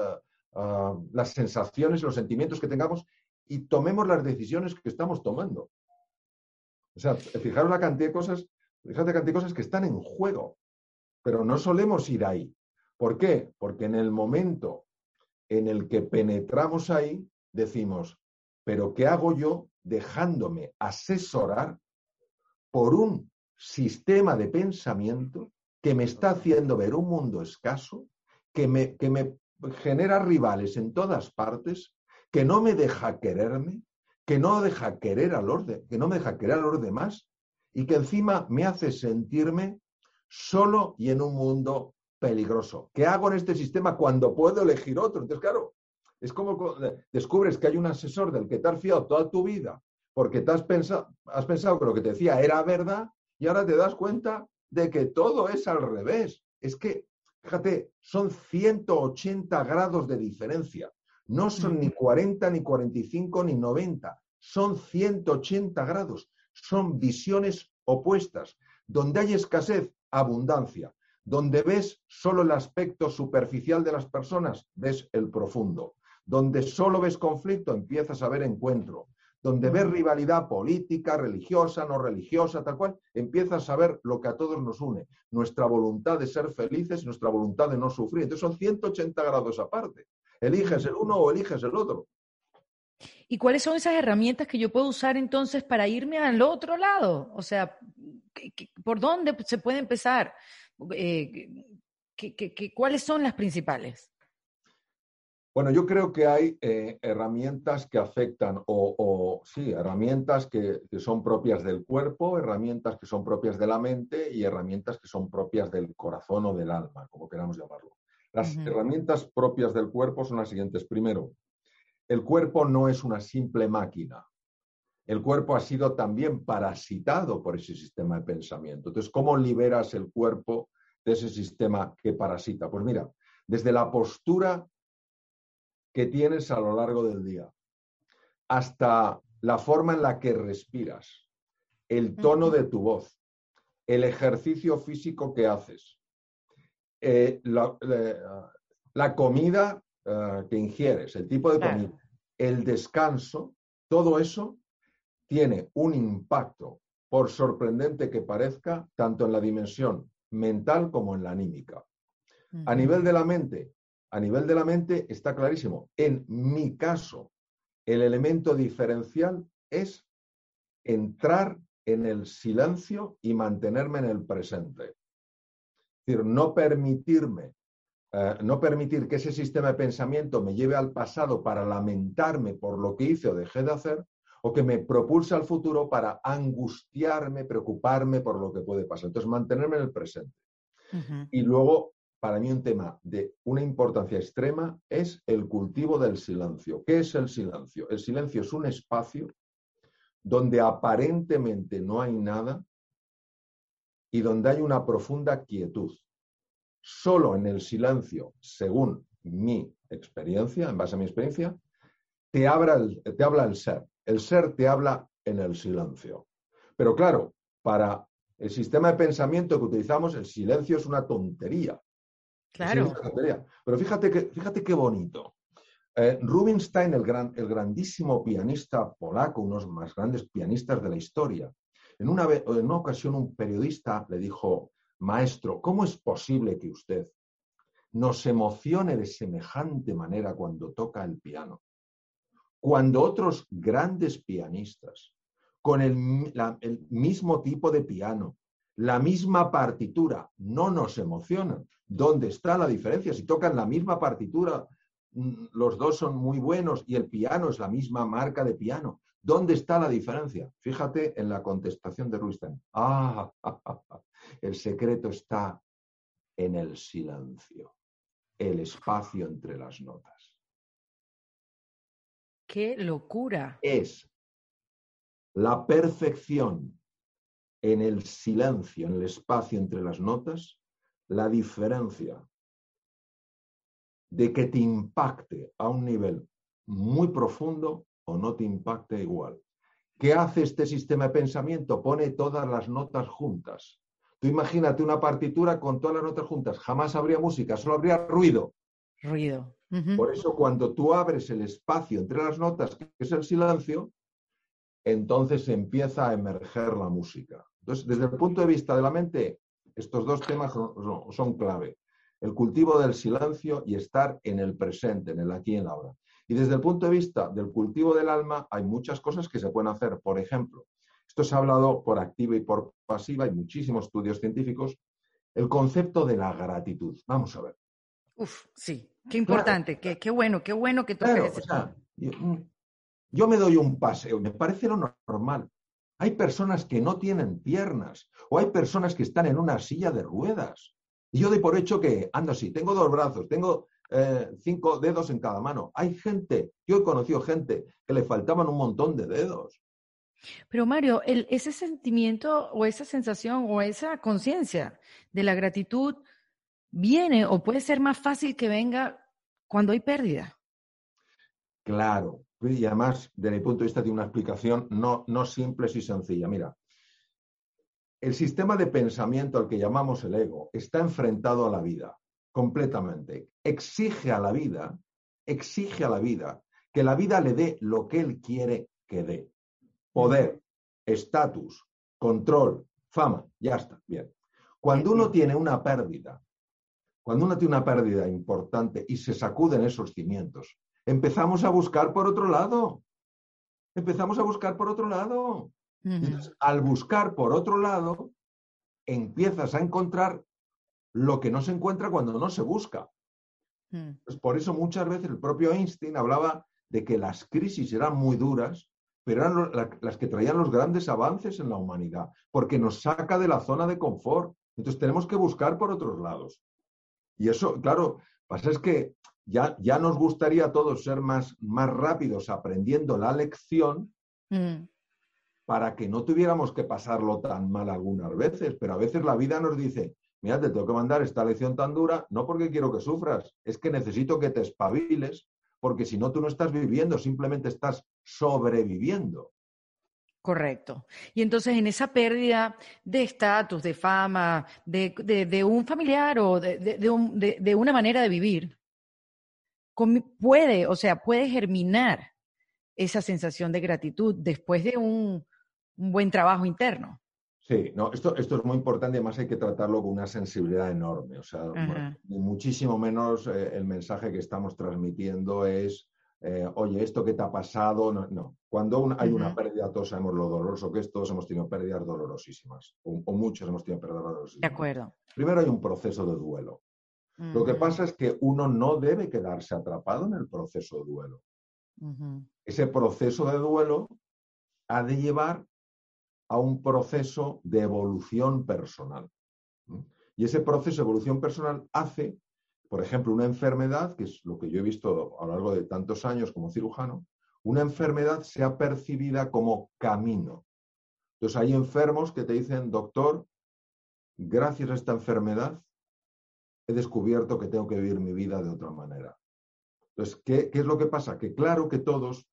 las sensaciones, los sentimientos que tengamos y tomemos las decisiones que estamos tomando. O sea, fijaros la cantidad de cosas, fíjate la cantidad de cosas que están en juego, pero no solemos ir ahí. ¿Por qué? Porque en el momento en el que penetramos ahí, decimos, pero ¿qué hago yo dejándome asesorar por un sistema de pensamiento que me está haciendo ver un mundo escaso, que me genera rivales en todas partes, que no me deja quererme, que no deja querer que no me deja querer a los demás y que encima me hace sentirme solo y en un mundo peligroso? ¿Qué hago en este sistema cuando puedo elegir otro? Entonces, claro, es como descubres que hay un asesor del que te has fiado toda tu vida porque has pensado que lo que te decía era verdad y ahora te das cuenta de que todo es al revés. Es que, fíjate, son 180 grados de diferencia. No son ni 40, ni 45, ni 90. Son 180 grados. Son visiones opuestas. Donde hay escasez, abundancia. Donde ves solo el aspecto superficial de las personas, ves el profundo. Donde solo ves conflicto, empiezas a ver encuentro. Donde ves rivalidad política, religiosa, no religiosa, tal cual, empiezas a ver lo que a todos nos une, nuestra voluntad de ser felices, nuestra voluntad de no sufrir. Entonces son 180 grados aparte. Eliges el uno o eliges el otro. ¿Y cuáles son esas herramientas que yo puedo usar entonces para irme al otro lado? O sea, ¿por dónde se puede empezar? ¿Cuáles son las principales? Bueno, yo creo que hay herramientas que afectan, sí, herramientas que son propias del cuerpo, herramientas que son propias de la mente y herramientas que son propias del corazón o del alma, como queramos llamarlo. Las herramientas propias del cuerpo son las siguientes. Primero, el cuerpo no es una simple máquina. El cuerpo ha sido también parasitado por ese sistema de pensamiento. Entonces, ¿cómo liberas el cuerpo de ese sistema que parasita? Pues mira, desde la postura que tienes a lo largo del día, hasta la forma en la que respiras, el tono de tu voz, el ejercicio físico que haces, la comida que ingieres, el tipo de comida, Claro. el descanso, todo eso tiene un impacto, por sorprendente que parezca, tanto en la dimensión mental como en la anímica. A Ujú. nivel de la mente, a nivel de la mente está clarísimo. En mi caso, el elemento diferencial es entrar en el silencio y mantenerme en el presente. Es decir, no permitir que ese sistema de pensamiento me lleve al pasado para lamentarme por lo que hice o dejé de hacer, o que me propulse al futuro para angustiarme, preocuparme por lo que puede pasar. Entonces, mantenerme en el presente. Ujú. Y luego, para mí, un tema de una importancia extrema es el cultivo del silencio. ¿Qué es el silencio? El silencio es un espacio donde aparentemente no hay nada y donde hay una profunda quietud. Solo en el silencio, según mi experiencia, en base a mi experiencia, te habla el ser. El ser te habla en el silencio. Pero claro, para el sistema de pensamiento que utilizamos, el silencio es una tontería. Es una Claro. tontería. Pero fíjate qué bonito. Rubinstein, el grandísimo pianista polaco, uno de los más grandes pianistas de la historia, en una ocasión un periodista le dijo: maestro, ¿cómo es posible que usted nos emocione de semejante manera cuando toca el piano? Cuando otros grandes pianistas, con el mismo tipo de piano, la misma partitura, no nos emocionan. ¿Dónde está la diferencia? Si tocan la misma partitura, los dos son muy buenos y el piano es la misma marca de piano. ¿Dónde está la diferencia? Fíjate en la contestación de Rubinstein. El secreto está en el silencio, el espacio entre las notas. ¡Qué locura! Es la perfección en el silencio, en el espacio entre las notas, la diferencia de que te impacte a un nivel muy profundo o no te impacte igual. ¿Qué hace este sistema de pensamiento? Pone todas las notas juntas. Tú imagínate una partitura con todas las notas juntas. Jamás habría música, solo habría ruido. Ruido. Ujú. Por eso, cuando tú abres el espacio entre las notas, que es el silencio, entonces empieza a emerger la música. Entonces, desde el punto de vista de la mente, estos dos temas son clave. El cultivo del silencio y estar en el presente, en el aquí y en la ahora. Y desde el punto de vista del cultivo del alma, hay muchas cosas que se pueden hacer. Por ejemplo, esto se ha hablado por activa y por pasiva, hay muchísimos estudios científicos, el concepto de la gratitud. Vamos a ver. Uf, sí. Qué Claro, importante. Qué bueno que toques claro, o ese sea, punto. yo me doy un paseo, me parece lo normal. Hay personas que no tienen piernas o hay personas que están en una silla de ruedas. Y yo doy por hecho que ando así, tengo dos brazos, tengo 5 dedos en cada mano. Hay gente, yo he conocido gente que le faltaban un montón de dedos. Pero Mario, ese sentimiento o esa sensación o esa conciencia de la gratitud viene o puede ser más fácil que venga cuando hay pérdida. Claro, y además, desde mi punto de vista, tiene una explicación no simple y sencilla. Mira, el sistema de pensamiento al que llamamos el ego está enfrentado a la vida, completamente. Exige a la vida que la vida le dé lo que él quiere que dé. Poder, estatus, control, fama, ya está, bien. Cuando uno Entiendo. tiene una pérdida, cuando uno tiene una pérdida importante y se sacuden esos cimientos, empezamos a buscar por otro lado. Empezamos a buscar por otro lado. Y Ujú. entonces, al buscar por otro lado, empiezas a encontrar lo que no se encuentra cuando no se busca. Mm. Pues por eso muchas veces el propio Einstein hablaba de que las crisis eran muy duras, pero eran las que traían los grandes avances en la humanidad, porque nos saca de la zona de confort. Entonces tenemos que buscar por otros lados. Y eso, claro, pasa es que ya nos gustaría a todos ser más rápidos aprendiendo la lección Mm. para que no tuviéramos que pasarlo tan mal algunas veces, pero a veces la vida nos dice: mira, te tengo que mandar esta lección tan dura, no porque quiero que sufras, es que necesito que te espabiles, porque si no tú no estás viviendo, simplemente estás sobreviviendo. Correcto. Y entonces en esa pérdida de estatus, de fama, de un familiar o de una manera de vivir, puede germinar esa sensación de gratitud después de un buen trabajo interno. Sí, no, esto es muy importante y además hay que tratarlo con una sensibilidad enorme. O sea, Ajá. ni muchísimo menos el mensaje que estamos transmitiendo es, oye, esto que te ha pasado, no. No. Cuando hay una Ujú. pérdida, todos sabemos lo doloroso que es, todos hemos tenido pérdidas dolorosísimas, o muchos hemos tenido pérdidas De dolorosísimas. acuerdo. Primero hay un proceso de duelo. Lo que Ujú, pasa es que uno no debe quedarse atrapado en el proceso de duelo. ujú, Ese proceso de duelo ha de llevar a un proceso de evolución personal. ¿No? Y ese proceso de evolución personal hace, por ejemplo, una enfermedad, que es lo que yo he visto a lo largo de tantos años como cirujano, una enfermedad sea percibida como camino. Entonces hay enfermos que te dicen, doctor, gracias a esta enfermedad he descubierto que tengo que vivir mi vida de otra manera. Entonces, ¿qué es lo que pasa? Que claro que todos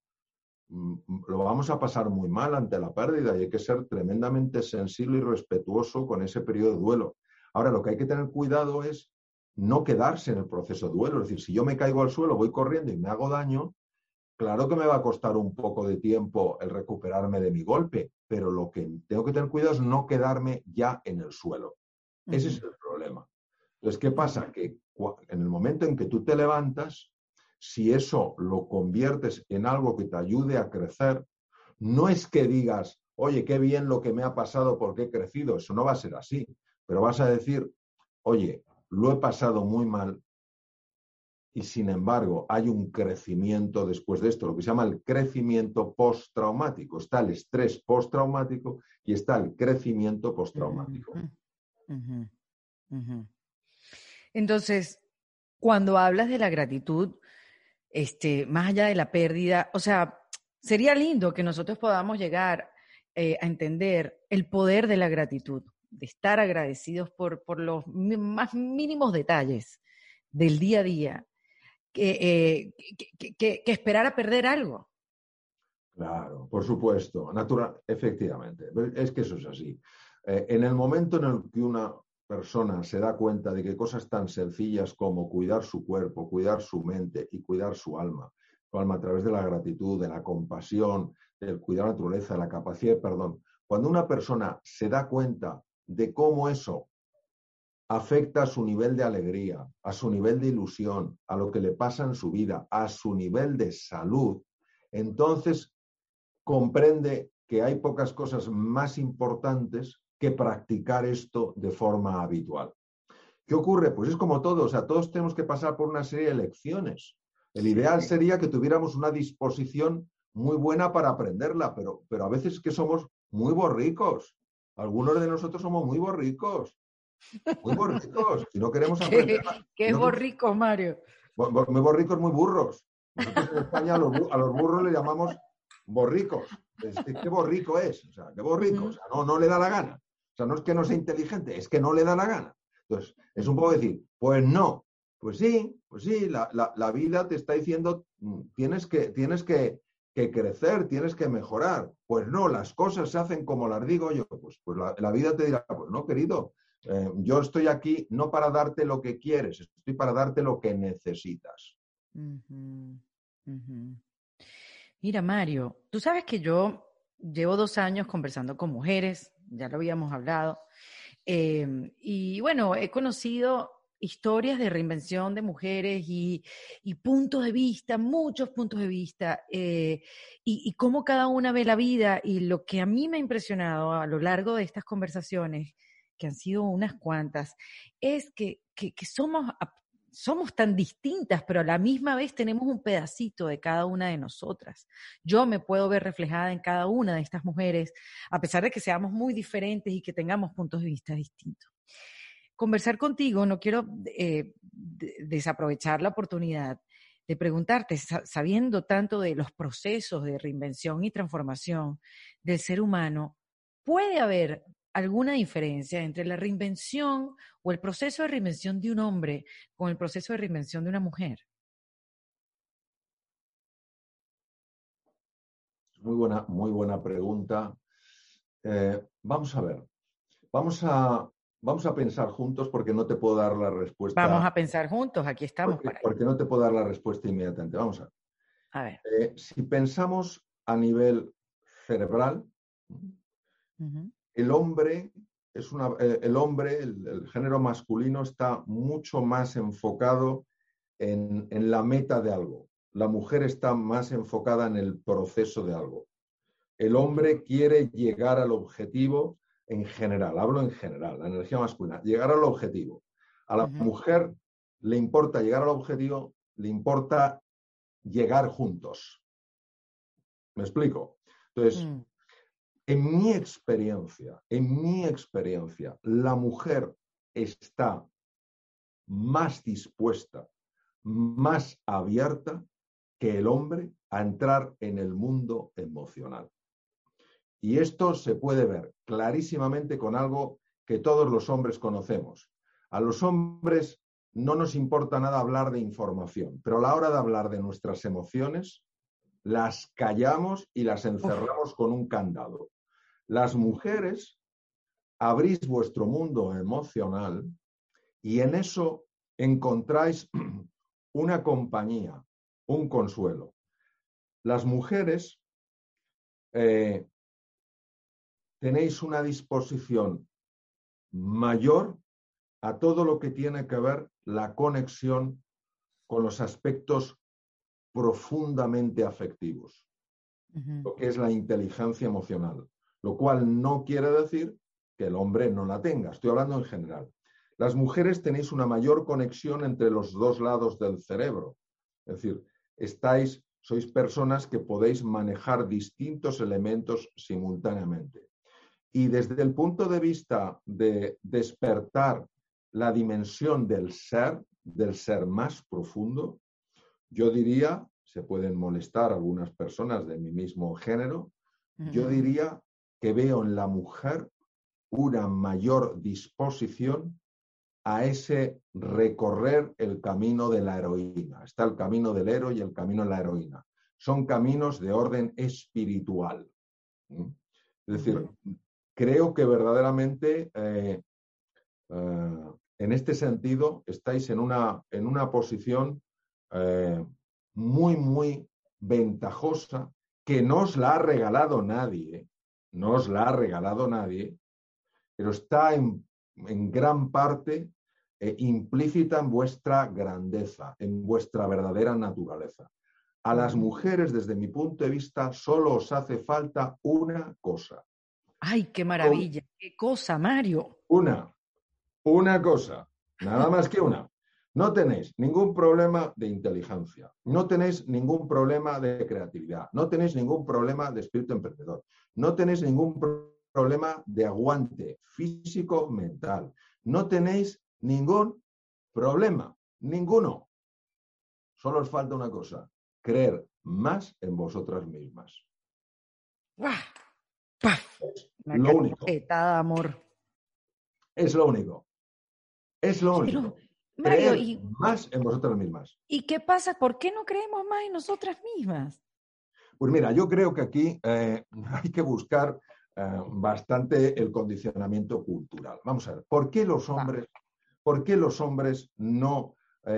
lo vamos a pasar muy mal ante la pérdida y hay que ser tremendamente sensible y respetuoso con ese periodo de duelo. Ahora, lo que hay que tener cuidado es no quedarse en el proceso de duelo. Es decir, si yo me caigo al suelo, voy corriendo y me hago daño, claro que me va a costar un poco de tiempo el recuperarme de mi golpe, pero lo que tengo que tener cuidado es no quedarme ya en el suelo. Ese es ujú, el problema. Entonces, ¿qué ujú, pasa? Que en el momento en que tú te levantas, si eso lo conviertes en algo que te ayude a crecer, no es que digas, oye, qué bien lo que me ha pasado porque he crecido, eso no va a ser así, pero vas a decir, oye, lo he pasado muy mal y sin embargo hay un crecimiento después de esto, lo que se llama el crecimiento postraumático. Está el estrés postraumático y está el crecimiento postraumático. ujú, ujú, ujú. Entonces, cuando hablas de la gratitud, más allá de la pérdida, o sea, sería lindo que nosotros podamos llegar a entender el poder de la gratitud, de estar agradecidos por los más mínimos detalles del día a día, que esperar a perder algo. Claro, por supuesto, natural, efectivamente. Es que eso es así. En el momento en el que una persona se da cuenta de que cosas tan sencillas como cuidar su cuerpo, cuidar su mente y cuidar su alma a través de la gratitud, de la compasión, del cuidar la naturaleza, de la capacidad de perdón, cuando una persona se da cuenta de cómo eso afecta a su nivel de alegría, a su nivel de ilusión, a lo que le pasa en su vida, a su nivel de salud, entonces comprende que hay pocas cosas más importantes que practicar esto de forma habitual. ¿Qué ocurre? Pues es como todo, o sea, todos tenemos que pasar por una serie de lecciones. El ideal Sí. sería que tuviéramos una disposición muy buena para aprenderla, pero a veces que somos muy borricos. Algunos de nosotros somos muy borricos, si no queremos aprender. ¿Qué Si es no, borrico, Mario? muy borricos, muy burros. Nosotros en España a los burros le llamamos borricos. Es que qué borrico es, o sea, qué borrico, o Ujú, sea, no le da la gana. O sea, no es que no sea inteligente, es que no le da la gana. Entonces, es un poco ujú, decir, pues sí, la vida te está diciendo, tienes que crecer, tienes que mejorar. Pues no, las cosas se hacen como las digo yo. Pues la vida te dirá, pues no, querido, yo estoy aquí no para darte lo que quieres, estoy para darte lo que necesitas. ujú, ujú. Mira, Mario, tú sabes que yo llevo 2 años conversando con mujeres, ya lo habíamos hablado, y bueno, he conocido historias de reinvención de mujeres y puntos de vista, muchos puntos de vista, y cómo cada una ve la vida. Y lo que a mí me ha impresionado a lo largo de estas conversaciones, que han sido unas cuantas, es que somos tan distintas, pero a la misma vez tenemos un pedacito de cada una de nosotras. Yo me puedo ver reflejada en cada una de estas mujeres, a pesar de que seamos muy diferentes y que tengamos puntos de vista distintos. Conversar contigo, no quiero desaprovechar la oportunidad de preguntarte, sabiendo tanto de los procesos de reinvención y transformación del ser humano, ¿puede haber alguna diferencia entre la reinvención o el proceso de reinvención de un hombre con el proceso de reinvención de una mujer? Muy buena pregunta. Vamos a ver, vamos a, vamos a pensar juntos porque no te puedo dar la Vamos respuesta, a pensar juntos, aquí estamos para porque no te puedo dar la respuesta inmediatamente. Vamos a ver. A ver. Si pensamos a nivel cerebral, Ujú, el hombre el género masculino está mucho más enfocado en la meta de algo. La mujer está más enfocada en el proceso de algo. El hombre quiere llegar al objetivo en general, hablo en general, la energía masculina, llegar al objetivo. A la ujú, mujer le importa llegar al objetivo, le importa llegar juntos. ¿Me explico? Entonces, mm, en mi experiencia, la mujer está más dispuesta, más abierta que el hombre a entrar en el mundo emocional. Y esto se puede ver clarísimamente con algo que todos los hombres conocemos. A los hombres no nos importa nada hablar de información, pero a la hora de hablar de nuestras emociones, las callamos y las uf, encerramos con un candado. Las mujeres abrís vuestro mundo emocional y en eso encontráis una compañía, un consuelo. Las mujeres eh, tenéis una disposición mayor a todo lo que tiene que ver la conexión con los aspectos profundamente afectivos, ujú, lo que es la inteligencia emocional, lo cual no quiere decir que el hombre no la tenga, estoy hablando en general. Las mujeres tenéis una mayor conexión entre los dos lados del cerebro, es decir, sois personas que podéis manejar distintos elementos simultáneamente. Y desde el punto de vista de despertar la dimensión del ser más profundo, yo diría, se pueden molestar algunas personas de mi mismo género, yo ujú. diría que veo en la mujer una mayor disposición a ese recorrer el camino de la heroína. Está el camino del héroe y el camino de la heroína. Son caminos de orden espiritual. Es decir, Ujú. creo que verdaderamente en este sentido estáis en una posición eh, muy ventajosa que no os la ha regalado nadie, no os la ha regalado nadie, pero está en gran parte implícita en vuestra grandeza, en vuestra verdadera naturaleza. A las Ujú. mujeres, desde mi punto de vista, solo os hace falta una cosa. Ay, qué maravilla, qué cosa, Mario. Una, una cosa, nada más que una. No tenéis ningún problema de inteligencia, no tenéis ningún problema de creatividad, no tenéis ningún problema de espíritu emprendedor, no tenéis ningún problema de aguante físico, mental, no tenéis ningún problema, ninguno. Solo os falta una cosa, creer más en vosotras mismas. ¡Guau! ¡Paf! Es Una lo único, cachetada de amor. es lo único, es lo Pero, único. Mario, Creer más en vosotras mismas. ¿y qué pasa? ¿Por qué no creemos más en nosotras mismas? Pues mira, yo creo que aquí hay que buscar bastante el condicionamiento cultural. Vamos a ver, Va. por qué los hombres no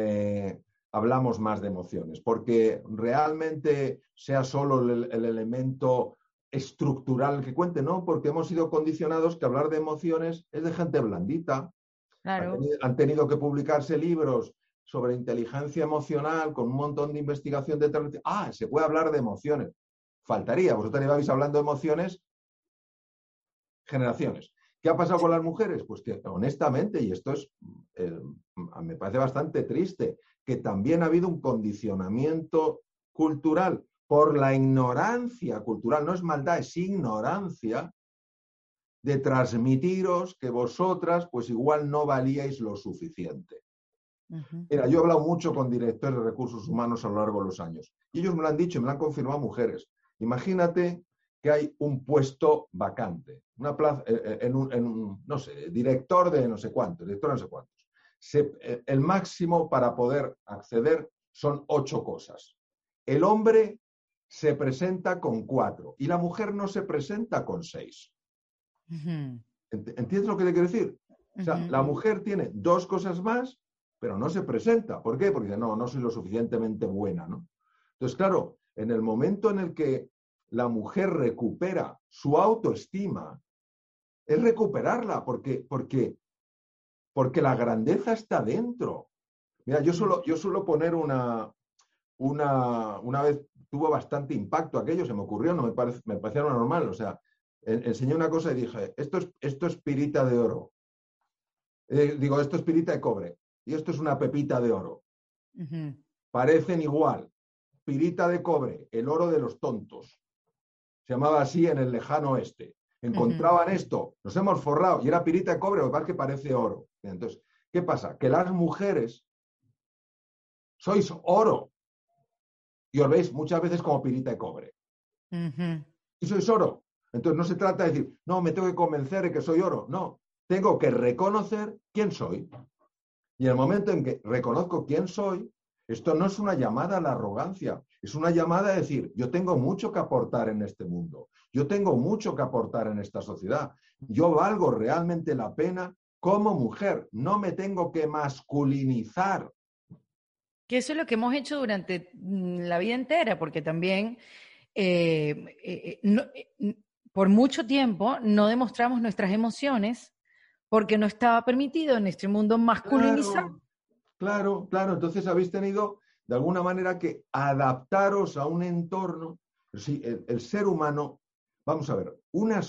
hablamos más de emociones? Porque realmente sea solo el elemento estructural que cuente, ¿no? Porque hemos sido condicionados que hablar de emociones es de gente blandita. Claro. Han tenido que publicarse libros sobre inteligencia emocional con un montón de investigación de... Ah, se puede hablar de emociones. Faltaría, vosotros lleváis hablando de emociones generaciones. ¿Qué ha pasado con las mujeres? Pues que honestamente, y esto es, me parece bastante triste, que también ha habido un condicionamiento cultural por la ignorancia cultural, no es maldad, es ignorancia de transmitiros que vosotras pues igual no valíais lo suficiente. Ujú. Mira, yo he hablado mucho con directores de recursos humanos a lo largo de los años y ellos me lo han dicho y me lo han confirmado mujeres. Imagínate que hay un puesto vacante, una plaza, no sé, director de no sé cuántos, director de no sé cuántos. El máximo para poder acceder son 8 cosas. El hombre se presenta con 4 y la mujer no se presenta con 6. Ujú, ¿Entiendes lo que te quiero decir? O sea, ujú, la mujer tiene 2 cosas más, pero no se presenta. ¿Por qué? Porque dice, no soy lo suficientemente buena, ¿no? Entonces, claro, en el momento en el que la mujer recupera su autoestima, es recuperarla, porque la grandeza está dentro. Mira, yo suelo poner una vez tuvo bastante impacto aquello, se me ocurrió, no me parecía normal. O sea, enseñé una cosa y dije, esto es pirita de oro. Esto es pirita de cobre y esto es una pepita de oro. ujú, Parecen igual. Pirita de cobre, el oro de los tontos. Se llamaba así en el lejano oeste. ujú. Encontraban esto, nos hemos forrado y era pirita de cobre, lo que parece oro. Entonces, ¿qué pasa? Que las mujeres sois oro y os veis muchas veces como pirita de cobre. Ujú. Y sois oro. Entonces no se trata de decir, no, me tengo que convencer de que soy oro. No, tengo que reconocer quién soy. Y en el momento en que reconozco quién soy, esto no es una llamada a la arrogancia, es una llamada a decir, yo tengo mucho que aportar en este mundo, yo tengo mucho que aportar en esta sociedad, yo valgo realmente la pena como mujer, no me tengo que masculinizar. Que eso es lo que hemos hecho durante la vida entera, porque también por mucho tiempo no demostramos nuestras emociones porque no estaba permitido en este mundo masculinizar. Claro, claro. Entonces habéis tenido de alguna manera que adaptaros a un entorno. Sí, el ser humano, vamos a ver,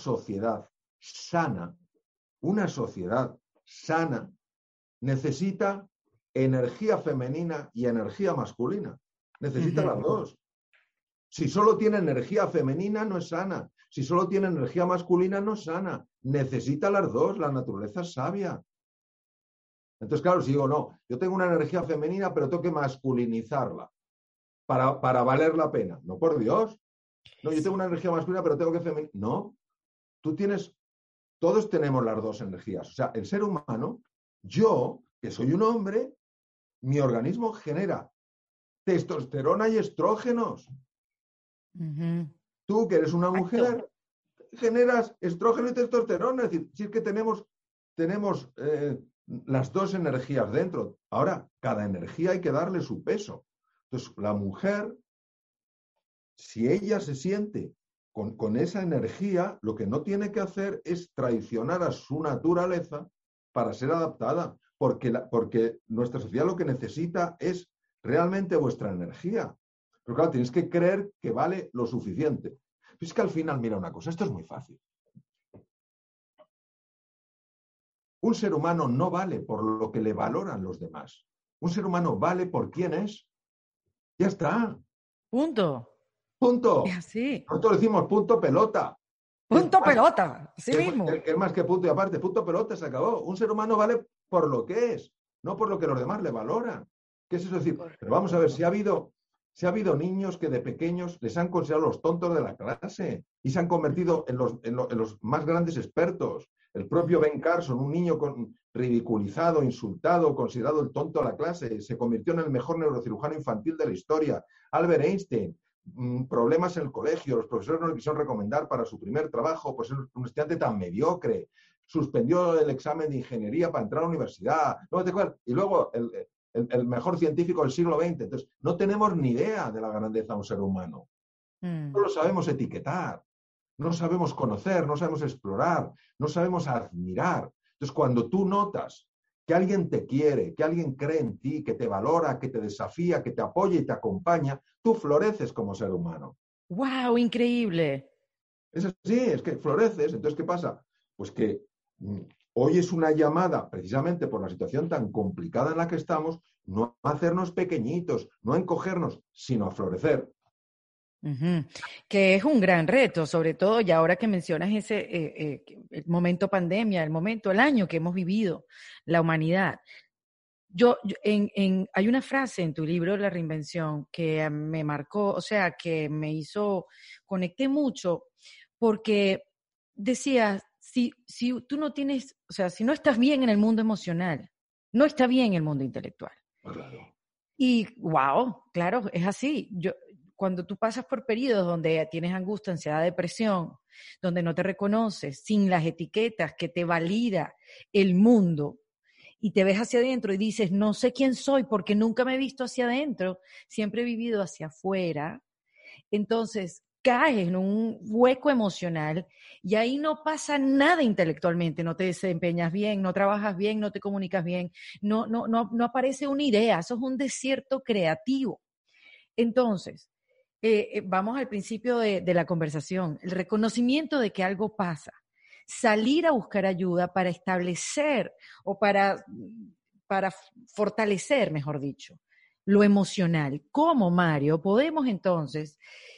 sana, una sociedad sana necesita energía femenina y energía masculina. Necesita Ujú. las dos. Si solo tiene energía femenina, no es sana. Si solo tiene energía masculina, no es sana. Necesita las dos. La naturaleza es sabia. Entonces, claro, si digo, no, yo tengo una energía femenina, pero tengo que masculinizarla para valer la pena. No, por Dios. No, yo tengo una energía masculina, pero tengo que femenizar. No, tú tienes, todos tenemos las dos energías. O sea, el ser humano, yo, que soy un hombre, mi organismo genera testosterona y estrógenos. Ujú. Tú, que eres una Exacto. mujer, generas estrógeno y testosterona. Es decir, si es que tenemos las dos energías dentro. Ahora, cada energía hay que darle su peso. Entonces, la mujer, si ella se siente con esa energía, lo que no tiene que hacer es traicionar a su naturaleza para ser adaptada, porque nuestra sociedad lo que necesita es realmente vuestra energía. Pero claro, tienes que creer que vale lo suficiente. Es que al final, mira una cosa, esto es muy fácil. Un ser humano no vale por lo que le valoran los demás. Un ser humano vale por quién es. Ya está. Punto. Es Punto. así. Nosotros decimos punto pelota. ¿Qué es Punto más? pelota. Así ¿Qué, mismo. qué más que punto y aparte? Punto pelota, se acabó. Un ser humano vale por lo que es, no por lo que los demás le valoran. ¿Qué es eso decir? Pero vamos a ver, Correcto. si ha habido niños que de pequeños les han considerado los tontos de la clase y se han convertido en los más grandes expertos. El propio Ujú. Ben Carson, un niño ridiculizado, insultado, considerado el tonto de la clase, se convirtió en el mejor neurocirujano infantil de la historia. Albert Einstein, problemas en el colegio, los profesores no le quisieron recomendar para su primer trabajo, pues un estudiante tan mediocre, suspendió el examen de ingeniería para entrar a la universidad, y luego el mejor científico del siglo XX. Entonces, no tenemos ni idea de la grandeza de un ser humano. No Mm. lo sabemos etiquetar, no sabemos conocer, no sabemos explorar, no sabemos admirar. Entonces, cuando tú notas que alguien te quiere, que alguien cree en ti, que te valora, que te desafía, que te apoya y te acompaña, tú floreces como ser humano. ¡Wow! Increíble. Es así, es que floreces. Entonces, ¿qué pasa? Pues que hoy es una llamada, precisamente por la situación tan complicada en la que estamos, no a hacernos pequeñitos, no a encogernos, sino a florecer. Ujú. Que es un gran reto, sobre todo, y ahora que mencionas ese el momento pandemia, el año que hemos vivido, la humanidad. Hay una frase en tu libro, La Reinvención, que me marcó, o sea, que me hizo, conecté mucho, porque decía, si tú no tienes, o sea, si no estás bien en el mundo emocional, no está bien en el mundo intelectual. Claro. Y wow, claro, es así. cuando tú pasas por periodos donde tienes angustia, ansiedad, depresión, donde no te reconoces, sin las etiquetas que te valida el mundo, y te ves hacia adentro y dices, no sé quién soy porque nunca me he visto hacia adentro, siempre he vivido hacia afuera, entonces caes en un hueco emocional y ahí no pasa nada intelectualmente, no te desempeñas bien, no trabajas bien, no te comunicas bien, no aparece una idea, eso es un desierto creativo. Entonces, vamos al principio de la conversación, el reconocimiento de que algo pasa, salir a buscar ayuda para establecer o para fortalecer, mejor dicho, lo emocional. ¿Cómo, Mario, podemos entonces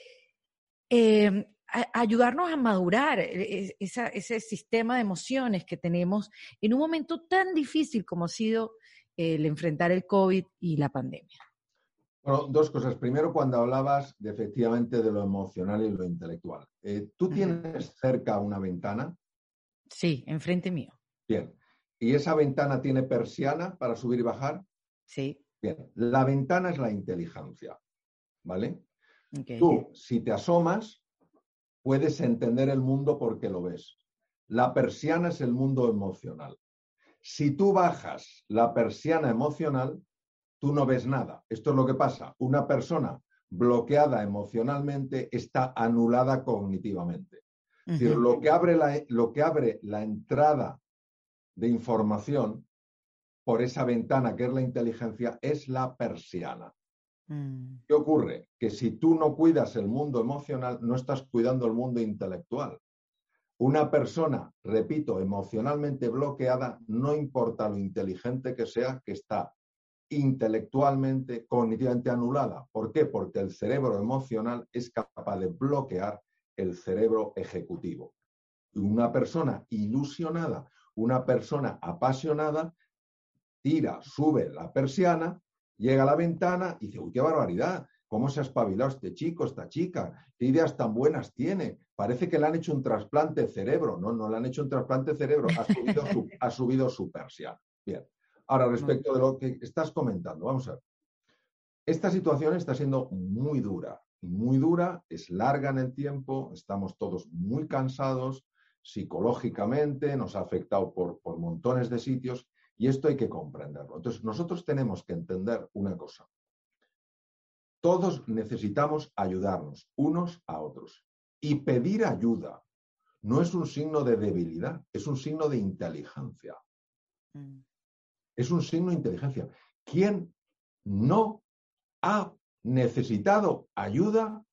ayudarnos a madurar ese sistema de emociones que tenemos en un momento tan difícil como ha sido el enfrentar el COVID y la pandemia? Bueno, dos cosas. Primero, cuando hablabas efectivamente de lo emocional y lo intelectual. ¿Tú tienes cerca una ventana? Sí, enfrente mío. Bien. ¿Y esa ventana tiene persiana para subir y bajar? Sí. Bien. La ventana es la inteligencia, ¿vale? Okay. Tú, si te asomas, puedes entender el mundo porque lo ves. La persiana es el mundo emocional. Si tú bajas la persiana emocional, tú no ves nada. Esto es lo que pasa. Una persona bloqueada emocionalmente está anulada cognitivamente. Es decir, lo que abre la entrada de información por esa ventana que es la inteligencia es la persiana. ¿Qué ocurre? Que si tú no cuidas el mundo emocional, no estás cuidando el mundo intelectual. Una persona, repito, emocionalmente bloqueada, no importa lo inteligente que sea, que está intelectualmente, cognitivamente anulada. ¿Por qué? Porque el cerebro emocional es capaz de bloquear el cerebro ejecutivo. Una persona ilusionada, una persona apasionada, tira, sube la persiana, llega a la ventana y dice, uy, qué barbaridad, cómo se ha espabilado este chico, esta chica, qué ideas tan buenas tiene, parece que le han hecho un trasplante de cerebro. No le han hecho un trasplante de cerebro, ha subido su persiana. Bien. Ahora, respecto de lo que estás comentando, vamos a ver. Esta situación está siendo muy dura, es larga en el tiempo, estamos todos muy cansados psicológicamente, nos ha afectado por montones de sitios y esto hay que comprenderlo. Entonces, nosotros tenemos que entender una cosa. Todos necesitamos ayudarnos unos a otros y pedir ayuda no es un signo de debilidad, es un signo de inteligencia. Es un signo de inteligencia. ¿Quién no ha necesitado ayuda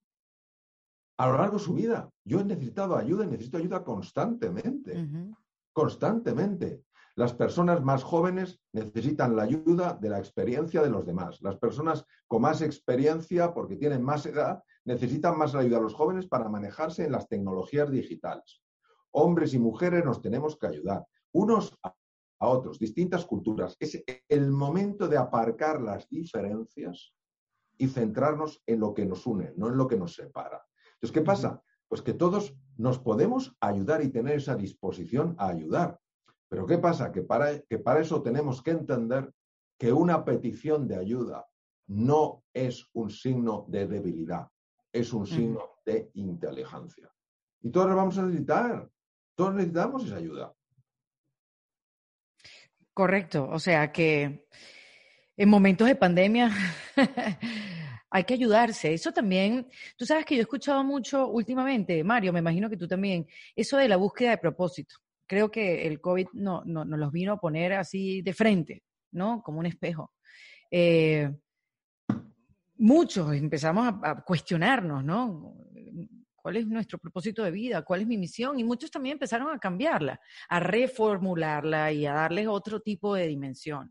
a lo largo de su vida? Yo he necesitado ayuda y necesito ayuda constantemente. Constantemente. Las personas más jóvenes necesitan la ayuda de la experiencia de los demás. Las personas con más experiencia, porque tienen más edad, necesitan más la ayuda de los jóvenes para manejarse en las tecnologías digitales. Hombres y mujeres nos tenemos que ayudar unos a otros, distintas culturas. Es el momento de aparcar las diferencias y centrarnos en lo que nos une, no en lo que nos separa. Entonces, ¿qué pasa? Pues que todos nos podemos ayudar y tener esa disposición a ayudar. Pero ¿qué pasa? Que para eso tenemos que entender que una petición de ayuda no es un signo de debilidad, es un signo de inteligencia. Y todos lo vamos a necesitar, todos necesitamos esa ayuda. Correcto, o sea que en momentos de pandemia hay que ayudarse. Eso también, tú sabes que yo he escuchado mucho últimamente, Mario, me imagino que tú también, eso de la búsqueda de propósito. Creo que el COVID nos los vino a poner así de frente, ¿no? Como un espejo. Muchos empezamos a cuestionarnos, ¿no? ¿Cuál es nuestro propósito de vida? ¿Cuál es mi misión? Y muchos también empezaron a cambiarla, a reformularla y a darles otro tipo de dimensión.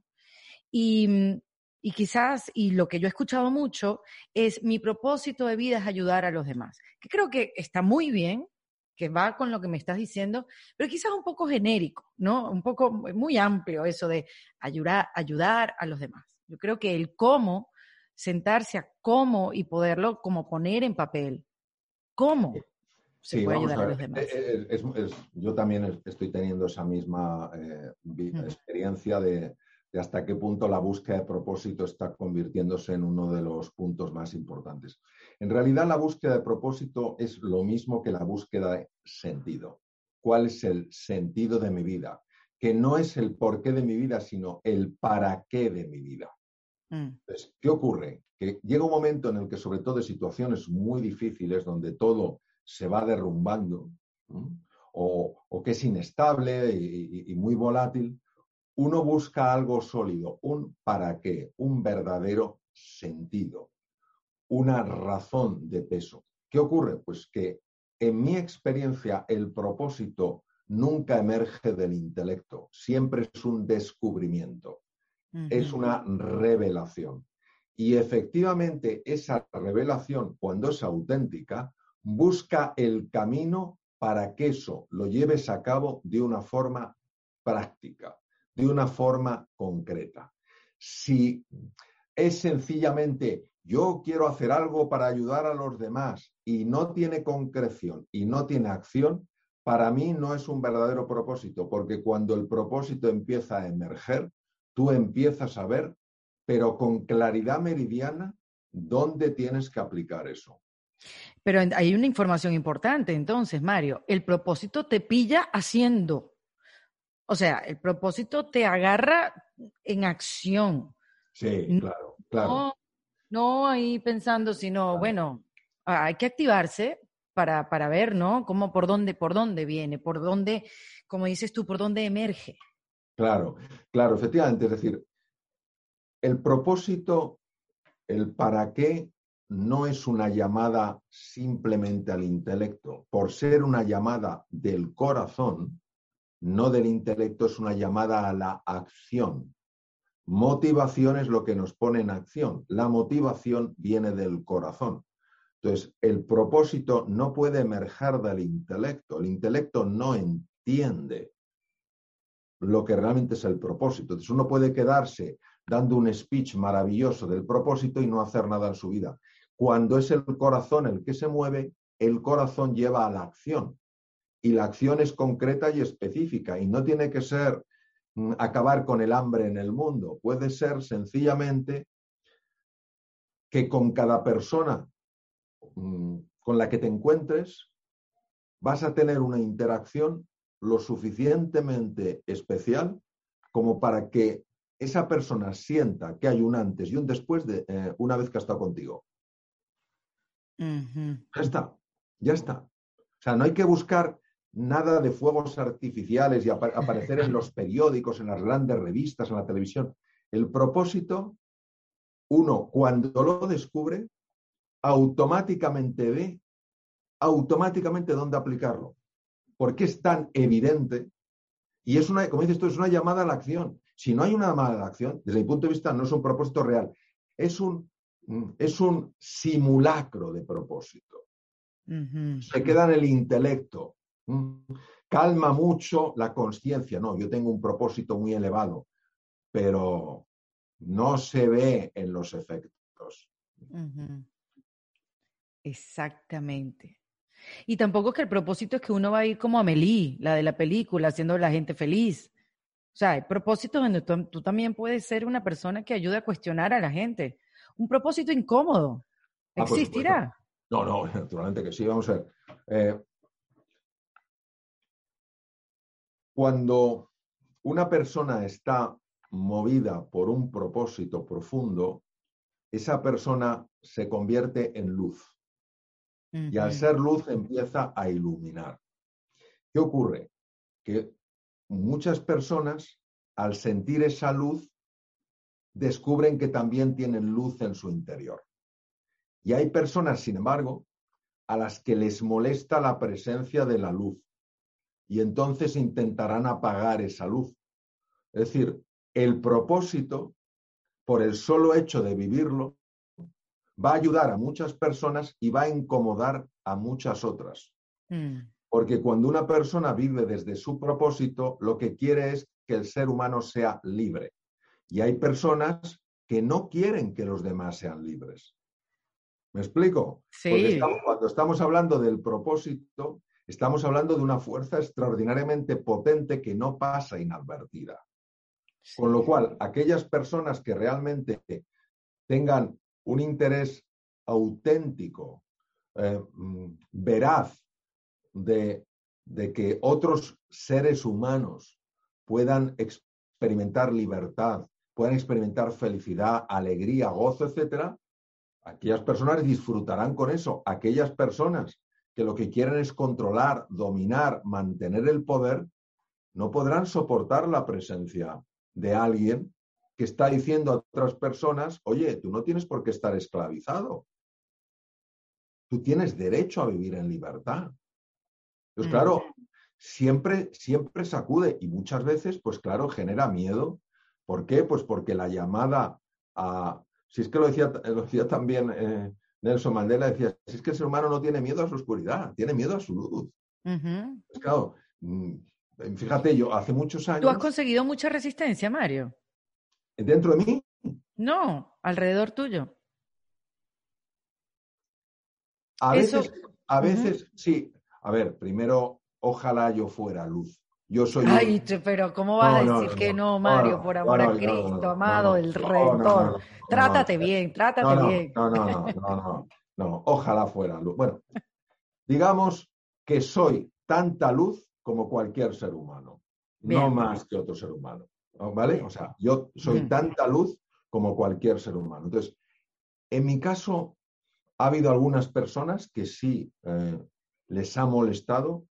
Y quizás, y lo que yo he escuchado mucho, es mi propósito de vida es ayudar a los demás, que creo que está muy bien, que va con lo que me estás diciendo, pero quizás un poco genérico, ¿no? Un poco muy amplio eso de ayudar a los demás. Yo creo que el cómo, sentarse a cómo y poderlo como poner en papel, cómo se Sí, puede vamos ayudar a a ver. los demás. Yo también estoy teniendo esa misma experiencia de de hasta qué punto la búsqueda de propósito está convirtiéndose en uno de los puntos más importantes. En realidad, la búsqueda de propósito es lo mismo que la búsqueda de sentido. ¿Cuál es el sentido de mi vida? Que no es el porqué de mi vida, sino el para qué de mi vida. Entonces, ¿qué ocurre? Que llega un momento en el que, sobre todo en situaciones muy difíciles, donde todo se va derrumbando, o que es inestable y muy volátil, uno busca algo sólido, un para qué, un verdadero sentido, una razón de peso. ¿Qué ocurre? Pues que en mi experiencia el propósito nunca emerge del intelecto, siempre es un descubrimiento, es una revelación. Y efectivamente esa revelación, cuando es auténtica, busca el camino para que eso lo lleves a cabo de una forma práctica, de una forma concreta. Si es sencillamente yo quiero hacer algo para ayudar a los demás y no tiene concreción y no tiene acción, para mí no es un verdadero propósito, porque cuando el propósito empieza a emerger, tú empiezas a ver, pero con claridad meridiana, dónde tienes que aplicar eso. Pero hay una información importante, entonces, Mario. El propósito te pilla haciendo. O sea, el propósito te agarra en acción. Sí, claro, claro. No, no ahí pensando, sino, bueno, hay que activarse para ver, ¿no? Cómo, por dónde viene, por dónde, como dices tú, por dónde emerge. Claro, claro, efectivamente. Es decir, el propósito, el para qué, no es una llamada simplemente al intelecto. Por ser una llamada del corazón, no del intelecto, es una llamada a la acción. Motivación es lo que nos pone en acción. La motivación viene del corazón. Entonces, el propósito no puede emerger del intelecto. El intelecto no entiende lo que realmente es el propósito. Entonces, uno puede quedarse dando un speech maravilloso del propósito y no hacer nada en su vida. Cuando es el corazón el que se mueve, el corazón lleva a la acción. Y la acción es concreta y específica y no tiene que ser acabar con el hambre en el mundo. Puede ser sencillamente que con cada persona con la que te encuentres vas a tener una interacción lo suficientemente especial como para que esa persona sienta que hay un antes y un después de una vez que ha estado contigo. Ya está, ya está. O sea, no hay que buscar nada de fuegos artificiales y aparecer en los periódicos, en las grandes revistas, en la televisión. El propósito, uno, cuando lo descubre, automáticamente ve dónde aplicarlo. Porque es tan evidente y es una, como dices tú, es una llamada a la acción. Si no hay una llamada a la acción, desde mi punto de vista, no es un propósito real. Es un simulacro de propósito. Se queda en el intelecto. Calma mucho la conciencia. No, yo tengo un propósito muy elevado, pero no se ve en los efectos. Exactamente. Y tampoco es que el propósito es que uno va a ir como Amélie, la de la película, haciendo a la gente feliz. O sea, hay propósitos donde tú también puedes ser una persona que ayude a cuestionar a la gente. Un propósito incómodo. Por supuesto. ¿Existirá? No, naturalmente que sí. Vamos a ver. Cuando una persona está movida por un propósito profundo, esa persona se convierte en luz. Y al ser luz empieza a iluminar. ¿Qué ocurre? Que muchas personas, al sentir esa luz, descubren que también tienen luz en su interior. Y hay personas, sin embargo, a las que les molesta la presencia de la luz. Y entonces intentarán apagar esa luz. Es decir, el propósito, por el solo hecho de vivirlo, va a ayudar a muchas personas y va a incomodar a muchas otras. Porque cuando una persona vive desde su propósito, lo que quiere es que el ser humano sea libre. Y hay personas que no quieren que los demás sean libres. ¿Me explico? Sí. Porque cuando estamos hablando del propósito, estamos hablando de una fuerza extraordinariamente potente que no pasa inadvertida. Con lo Sí. cual, aquellas personas que realmente tengan un interés auténtico, veraz, de que otros seres humanos puedan experimentar libertad, puedan experimentar felicidad, alegría, gozo, etcétera, aquellas personas disfrutarán con eso. Aquellas personas que lo que quieren es controlar, dominar, mantener el poder, no podrán soportar la presencia de alguien que está diciendo a otras personas, oye, tú no tienes por qué estar esclavizado, tú tienes derecho a vivir en libertad. Pues Mm. claro, siempre sacude y muchas veces, pues claro, genera miedo. ¿Por qué? Pues porque la llamada a... Si es que lo decía también Nelson Mandela, decía, si es que el ser humano no tiene miedo a su oscuridad, tiene miedo a su luz. Ujú. Pues claro, fíjate, yo hace muchos ¿Tú has años, conseguido mucha resistencia, Mario? dentro de mí, No, alrededor tuyo. a Eso. veces, a Ujú. veces, sí, a ver, primero, ojalá yo fuera luz. Yo soy Ay, un... pero ¿cómo vas a No, no, decir no, que no, no, Mario? no, Por no, amor no, a no, Cristo, no, no, amado, no, el no, no, Redentor. no, no, Trátate bien, no, trátate no, bien. no, no, no, no, no, no, ojalá fuera luz. Bueno, digamos que soy tanta luz como cualquier ser humano, no Bien, más que otro ser humano, ¿no? ¿Vale? O bien. sea, yo soy Ujú. tanta luz como cualquier ser humano. Entonces, en mi caso, ha habido algunas personas que sí les ha molestado,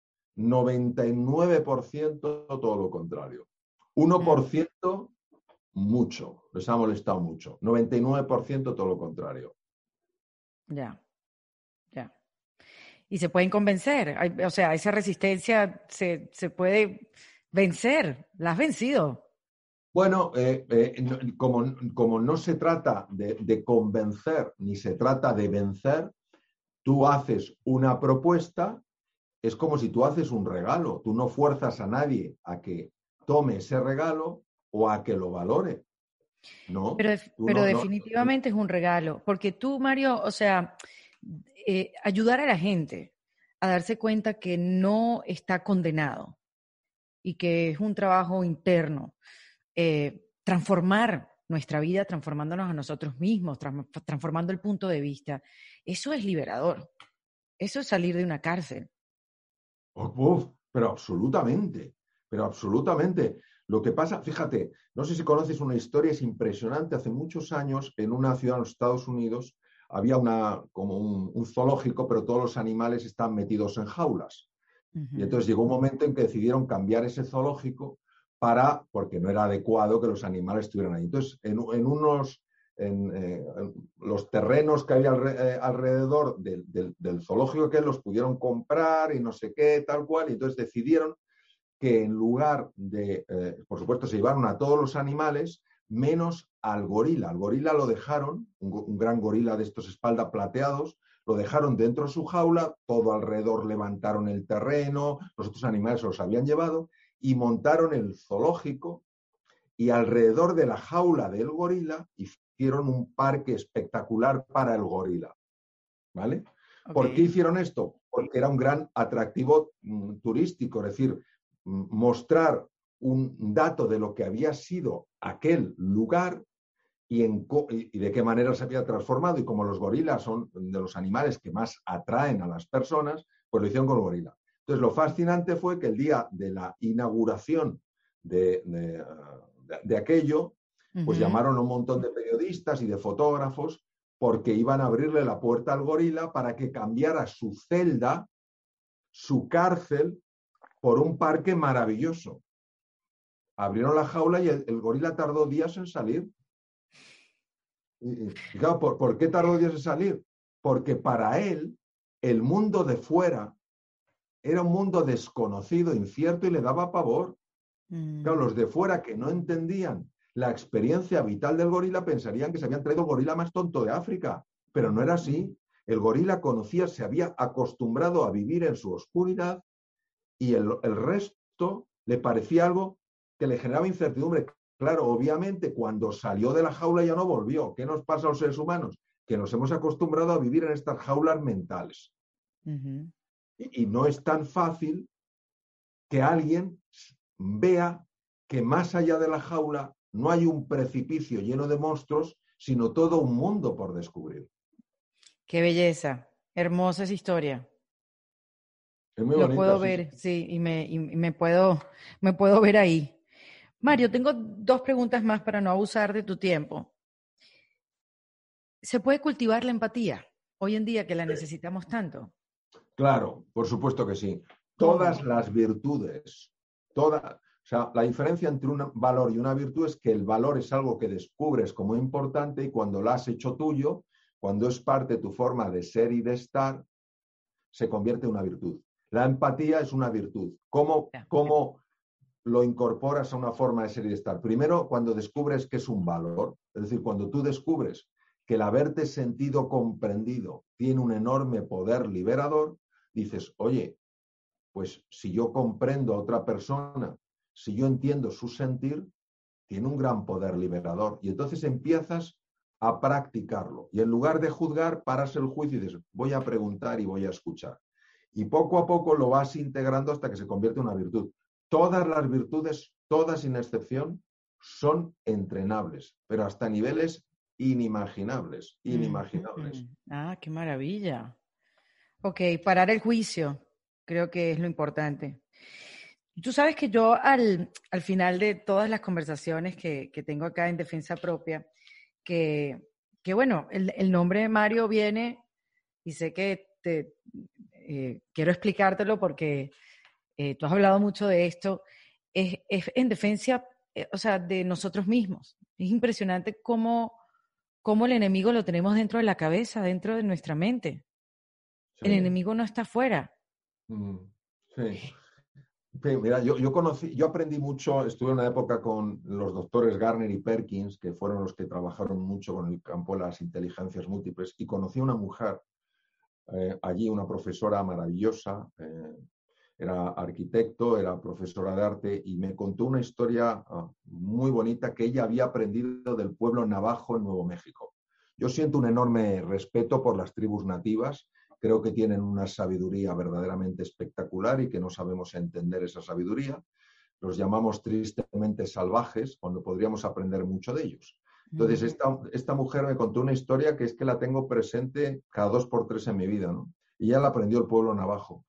99% todo lo contrario. uno Mm. por ciento mucho, les ha molestado mucho. 99% todo lo contrario. Ya, ya. Y se pueden convencer. O sea, esa resistencia se puede vencer. La has vencido. Bueno, como no se trata de convencer ni se trata de vencer, tú haces una propuesta, es como si tú haces un regalo, tú no fuerzas a nadie a que tome ese regalo o a que lo valore, ¿no? Tú Pero no, no, definitivamente es un regalo, porque tú, Mario, o sea, ayudar a la gente a darse cuenta que no está condenado y que es un trabajo interno, transformar nuestra vida, transformándonos a nosotros mismos, transformando el punto de vista, eso es liberador, eso es salir de una cárcel. uf, pero absolutamente. Lo que pasa, fíjate, no sé si conoces una historia, es impresionante. Hace muchos años, en una ciudad en los Estados Unidos, había como un zoológico, pero todos los animales están metidos en jaulas. Y Ujú. entonces llegó un momento en que decidieron cambiar ese zoológico porque no era adecuado que los animales estuvieran ahí. Entonces, en los terrenos que había alrededor del zoológico que los pudieron comprar y no sé qué, tal cual, y entonces decidieron que en lugar por supuesto, se llevaron a todos los animales, menos al gorila. Al gorila lo dejaron, un gran gorila de estos espalda plateados, lo dejaron dentro de su jaula, todo alrededor levantaron el terreno, los otros animales se los habían llevado y montaron el zoológico y alrededor de la jaula del gorila hicieron un parque espectacular para el gorila, ¿vale? Ok. ¿Por qué hicieron esto? Porque era un gran atractivo turístico, es decir, mostrar un dato de lo que había sido aquel lugar y de qué manera se había transformado. Y como los gorilas son de los animales que más atraen a las personas, pues lo hicieron con el gorila. Entonces, lo fascinante fue que el día de la inauguración de, de, de aquello, pues Ujú. llamaron a un montón de periodistas y de fotógrafos porque iban a abrirle la puerta al gorila para que cambiara su celda, su cárcel, por un parque maravilloso. Abrieron la jaula y el gorila tardó días en salir. Y claro, ¿por qué tardó días en salir? Porque para él el mundo de fuera era un mundo desconocido, incierto y le daba pavor. Claro, Mm. los de fuera que no entendían la experiencia vital del gorila pensarían que se habían traído el gorila más tonto de África, pero no era así. El gorila conocía, se había acostumbrado a vivir en su oscuridad y el resto le parecía algo que le generaba incertidumbre. Claro, obviamente cuando salió de la jaula ya no volvió. ¿Qué nos pasa a los seres humanos? Que nos hemos acostumbrado a vivir en estas jaulas mentales. Ujú. Y no es tan fácil que alguien vea que más allá de la jaula no hay un precipicio lleno de monstruos, sino todo un mundo por descubrir. Qué belleza, hermosa esa historia. Es muy Lo bonita, puedo sí. ver, sí, me puedo ver ahí. Mario, tengo dos preguntas más para no abusar de tu tiempo. ¿Se puede cultivar la empatía hoy en día que la necesitamos tanto? Claro, por supuesto que sí. Todas ¿Cómo? las virtudes, o sea, la diferencia entre un valor y una virtud es que el valor es algo que descubres como importante y cuando lo has hecho tuyo, cuando es parte de tu forma de ser y de estar, se convierte en una virtud. La empatía es una virtud. ¿Cómo lo incorporas a una forma de ser y de estar? Primero, cuando descubres que es un valor, es decir, cuando tú descubres que el haberte sentido comprendido tiene un enorme poder liberador, dices, oye, pues si yo comprendo a otra persona, si yo entiendo su sentir, tiene un gran poder liberador. Y entonces empiezas a practicarlo. Y en lugar de juzgar, paras el juicio y dices, voy a preguntar y voy a escuchar. Y poco a poco lo vas integrando hasta que se convierte en una virtud. Todas las virtudes, todas sin excepción, son entrenables, pero hasta niveles inimaginables, inimaginables. Ah, qué maravilla. Ok, parar el juicio, creo que es lo importante. Tú sabes que yo al final de todas las conversaciones que tengo acá en Defensa Propia, que, que bueno, el nombre de Mario viene, y sé que quiero explicártelo porque tú has hablado mucho de esto, es en defensa, o sea, de nosotros mismos. Es impresionante cómo el enemigo lo tenemos dentro de la cabeza, dentro de nuestra mente. El Sí. enemigo no está afuera. Sí. Sí, mira, yo aprendí mucho, estuve en una época con los doctores Garner y Perkins, que fueron los que trabajaron mucho con el campo de las inteligencias múltiples, y conocí a una mujer allí, una profesora maravillosa, era arquitecto, era profesora de arte, y me contó una historia muy bonita que ella había aprendido del pueblo navajo en Nuevo México. Yo siento un enorme respeto por las tribus nativas. Creo que tienen una sabiduría verdaderamente espectacular y que no sabemos entender esa sabiduría. Los llamamos tristemente salvajes cuando podríamos aprender mucho de ellos. Entonces, esta mujer me contó una historia que es que la tengo presente cada 2 por 3 en mi vida, ¿no? Y ella la aprendió el pueblo navajo.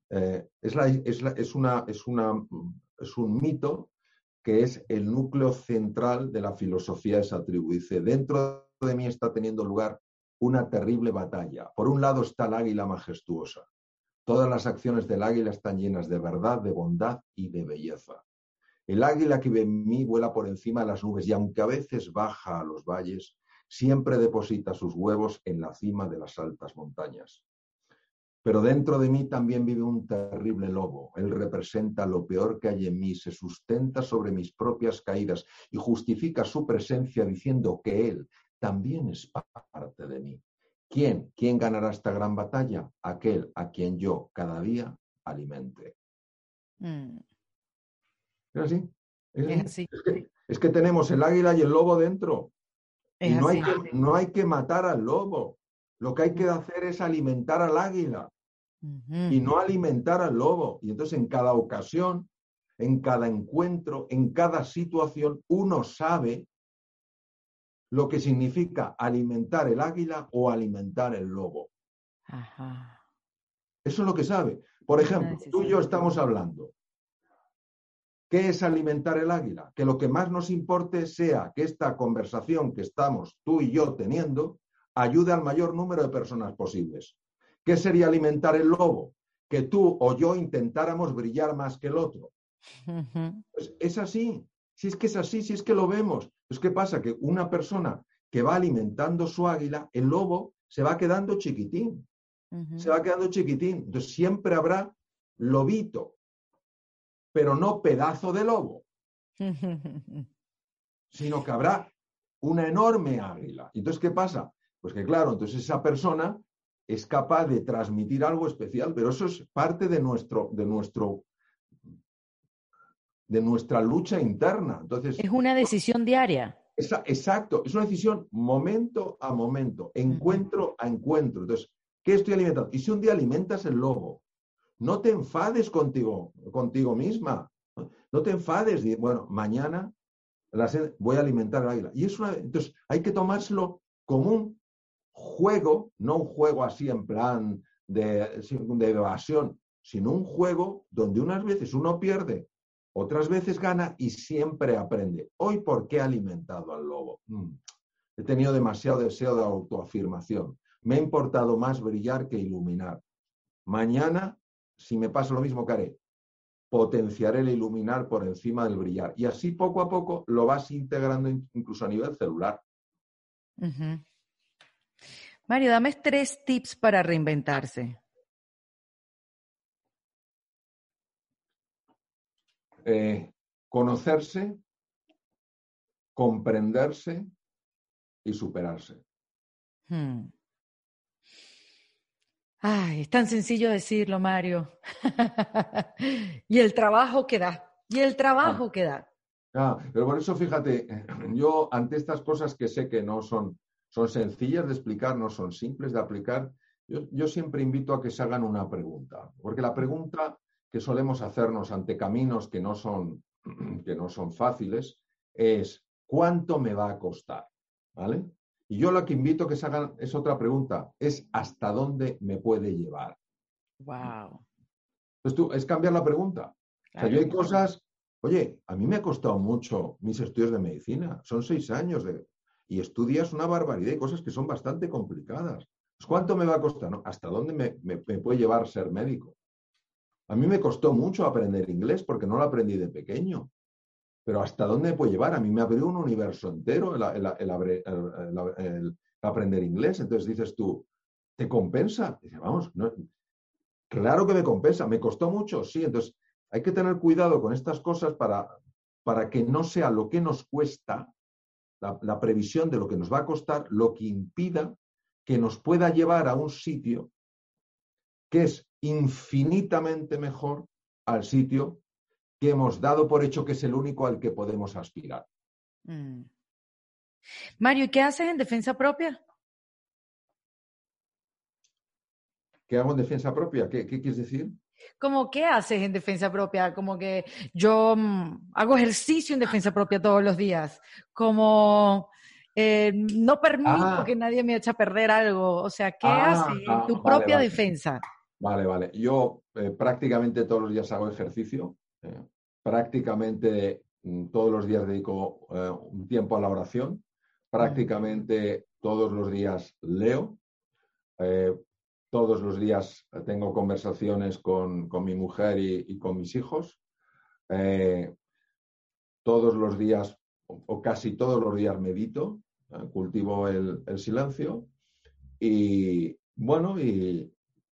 Es un mito que es el núcleo central de la filosofía de esa tribu. Dice, dentro de mí está teniendo lugar una terrible batalla. Por un lado está el águila majestuosa. Todas las acciones del águila están llenas de verdad, de bondad y de belleza. El águila que vive en mí vuela por encima de las nubes y aunque a veces baja a los valles, siempre deposita sus huevos en la cima de las altas montañas. Pero dentro de mí también vive un terrible lobo. Él representa lo peor que hay en mí, se sustenta sobre mis propias caídas y justifica su presencia diciendo que él también es parte de mí. ¿Quién ganará esta gran batalla? Aquel a quien yo cada día alimente. Mm, ¿Es así? ¿Es es así? así, Es que tenemos el águila y el lobo dentro. es Y no hay así. que, no hay que matar al lobo. Lo que hay que hacer es alimentar al águila y no alimentar al lobo. Y entonces en cada ocasión, en cada encuentro, en cada situación, uno sabe lo que significa alimentar el águila o alimentar el lobo. Ajá. Eso es lo que sabe. Por Es una ejemplo, tú y yo decisión. estamos hablando. ¿Qué es alimentar el águila? Que lo que más nos importe sea que esta conversación que estamos tú y yo teniendo ayude al mayor número de personas posibles. ¿Qué sería alimentar el lobo? Que tú o yo intentáramos brillar más que el otro. Pues es así. Si es que es así, si es que lo vemos. Pues ¿qué pasa? Que una persona que va alimentando su águila, el lobo se va quedando chiquitín. Se va quedando chiquitín. Entonces siempre habrá lobito, pero no pedazo de lobo, sino que habrá una enorme águila. Entonces, ¿qué pasa? Pues que claro, entonces esa persona es capaz de transmitir algo especial, pero eso es parte de nuestra lucha interna. Entonces, Es una decisión diaria. exacto, es una decisión momento a momento, encuentro a encuentro. Entonces, ¿qué estoy alimentando? Y si un día alimentas el lobo, no te enfades contigo misma. No te enfades. Bueno, mañana voy a alimentar al águila. Y entonces hay que tomárselo como un juego, no un juego así en plan de evasión, sino un juego donde unas veces uno pierde, otras veces gana y siempre aprende. Hoy, ¿por qué he alimentado al lobo? He tenido demasiado deseo de autoafirmación. Me ha importado más brillar que iluminar. Mañana, si me pasa lo mismo, ¿qué haré? Potenciaré el iluminar por encima del brillar. Y así poco a poco lo vas integrando incluso a nivel celular. Uh-huh. Mario, dame 3 tips para reinventarse. Conocerse, comprenderse y superarse. Ay, es tan sencillo decirlo, Mario. Y el trabajo que da. Pero por eso, fíjate, yo ante estas cosas que sé que no son sencillas de explicar, no son simples de aplicar, yo siempre invito a que se hagan una pregunta. Porque la pregunta que solemos hacernos ante caminos que no son fáciles es ¿cuánto me va a costar? ¿Vale? Y yo lo que invito a que se hagan es otra pregunta, es ¿hasta dónde me puede llevar? Wow. Entonces es cambiar la pregunta. Claro. O sea, yo hay cosas, oye, a mí me ha costado mucho mis estudios de medicina, son 6 años y estudias una barbaridad de cosas que son bastante complicadas. Pues, ¿cuánto me va a costar? ¿No? ¿Hasta dónde me puede llevar ser médico? A mí me costó mucho aprender inglés porque no lo aprendí de pequeño. Pero ¿hasta dónde me puede llevar? A mí me abrió un universo entero el aprender inglés. Entonces dices tú, ¿te compensa? Dice, vamos, no, claro que me compensa. ¿Me costó mucho? Sí. Entonces hay que tener cuidado con estas cosas para que no sea lo que nos cuesta, la previsión de lo que nos va a costar, lo que impida que nos pueda llevar a un sitio que es infinitamente mejor al sitio que hemos dado por hecho que es el único al que podemos aspirar. Mario, ¿y qué haces en defensa propia? ¿Qué hago en defensa propia? ¿Qué quieres decir? ¿Cómo qué haces en defensa propia? Como que yo hago ejercicio en defensa propia todos los días. Como no permito que nadie me eche a perder algo. O sea, ¿qué haces en tu propia defensa? Vale. Yo prácticamente todos los días hago ejercicio. Prácticamente todos los días dedico un tiempo a la oración. Prácticamente todos los días leo. Todos los días tengo conversaciones con mi mujer y con mis hijos. Todos los días, o casi todos los días, medito. Cultivo el silencio. Y bueno, y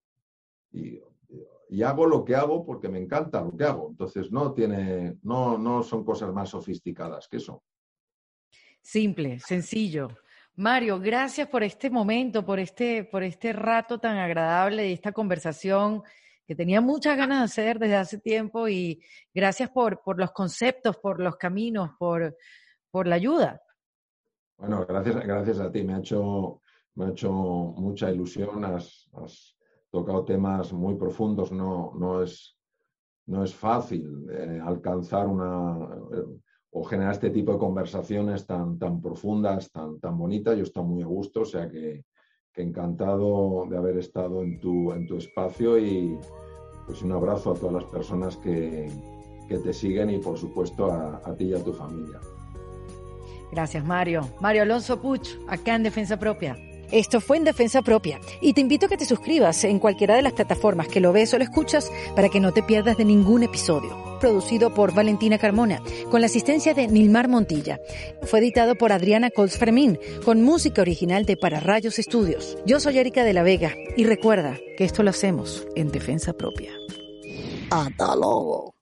hago lo que hago porque me encanta lo que hago. Entonces no son cosas más sofisticadas que eso. Simple, sencillo. Mario, gracias por este momento, por este rato tan agradable y esta conversación que tenía muchas ganas de hacer desde hace tiempo, y gracias por los conceptos, por los caminos, por la ayuda. Bueno, gracias a ti. Me ha hecho mucha ilusión. Has tocado temas muy profundos. No es fácil alcanzar o generar este tipo de conversaciones tan profundas, tan bonitas. Yo estoy muy a gusto, o sea que encantado de haber estado en tu espacio, y pues un abrazo a todas las personas que te siguen y por supuesto a ti y a tu familia. Gracias, Mario. Mario Alonso Puig, acá en Defensa Propia. Esto fue En Defensa Propia, y te invito a que te suscribas en cualquiera de las plataformas que lo ves o lo escuchas para que no te pierdas de ningún episodio. Producido por Valentina Carmona, con la asistencia de Nilmar Montilla. Fue editado por Adriana Colts Fermín, con música original de Para Rayos Estudios. Yo soy Erika de la Vega, y recuerda que esto lo hacemos en Defensa Propia. Hasta luego.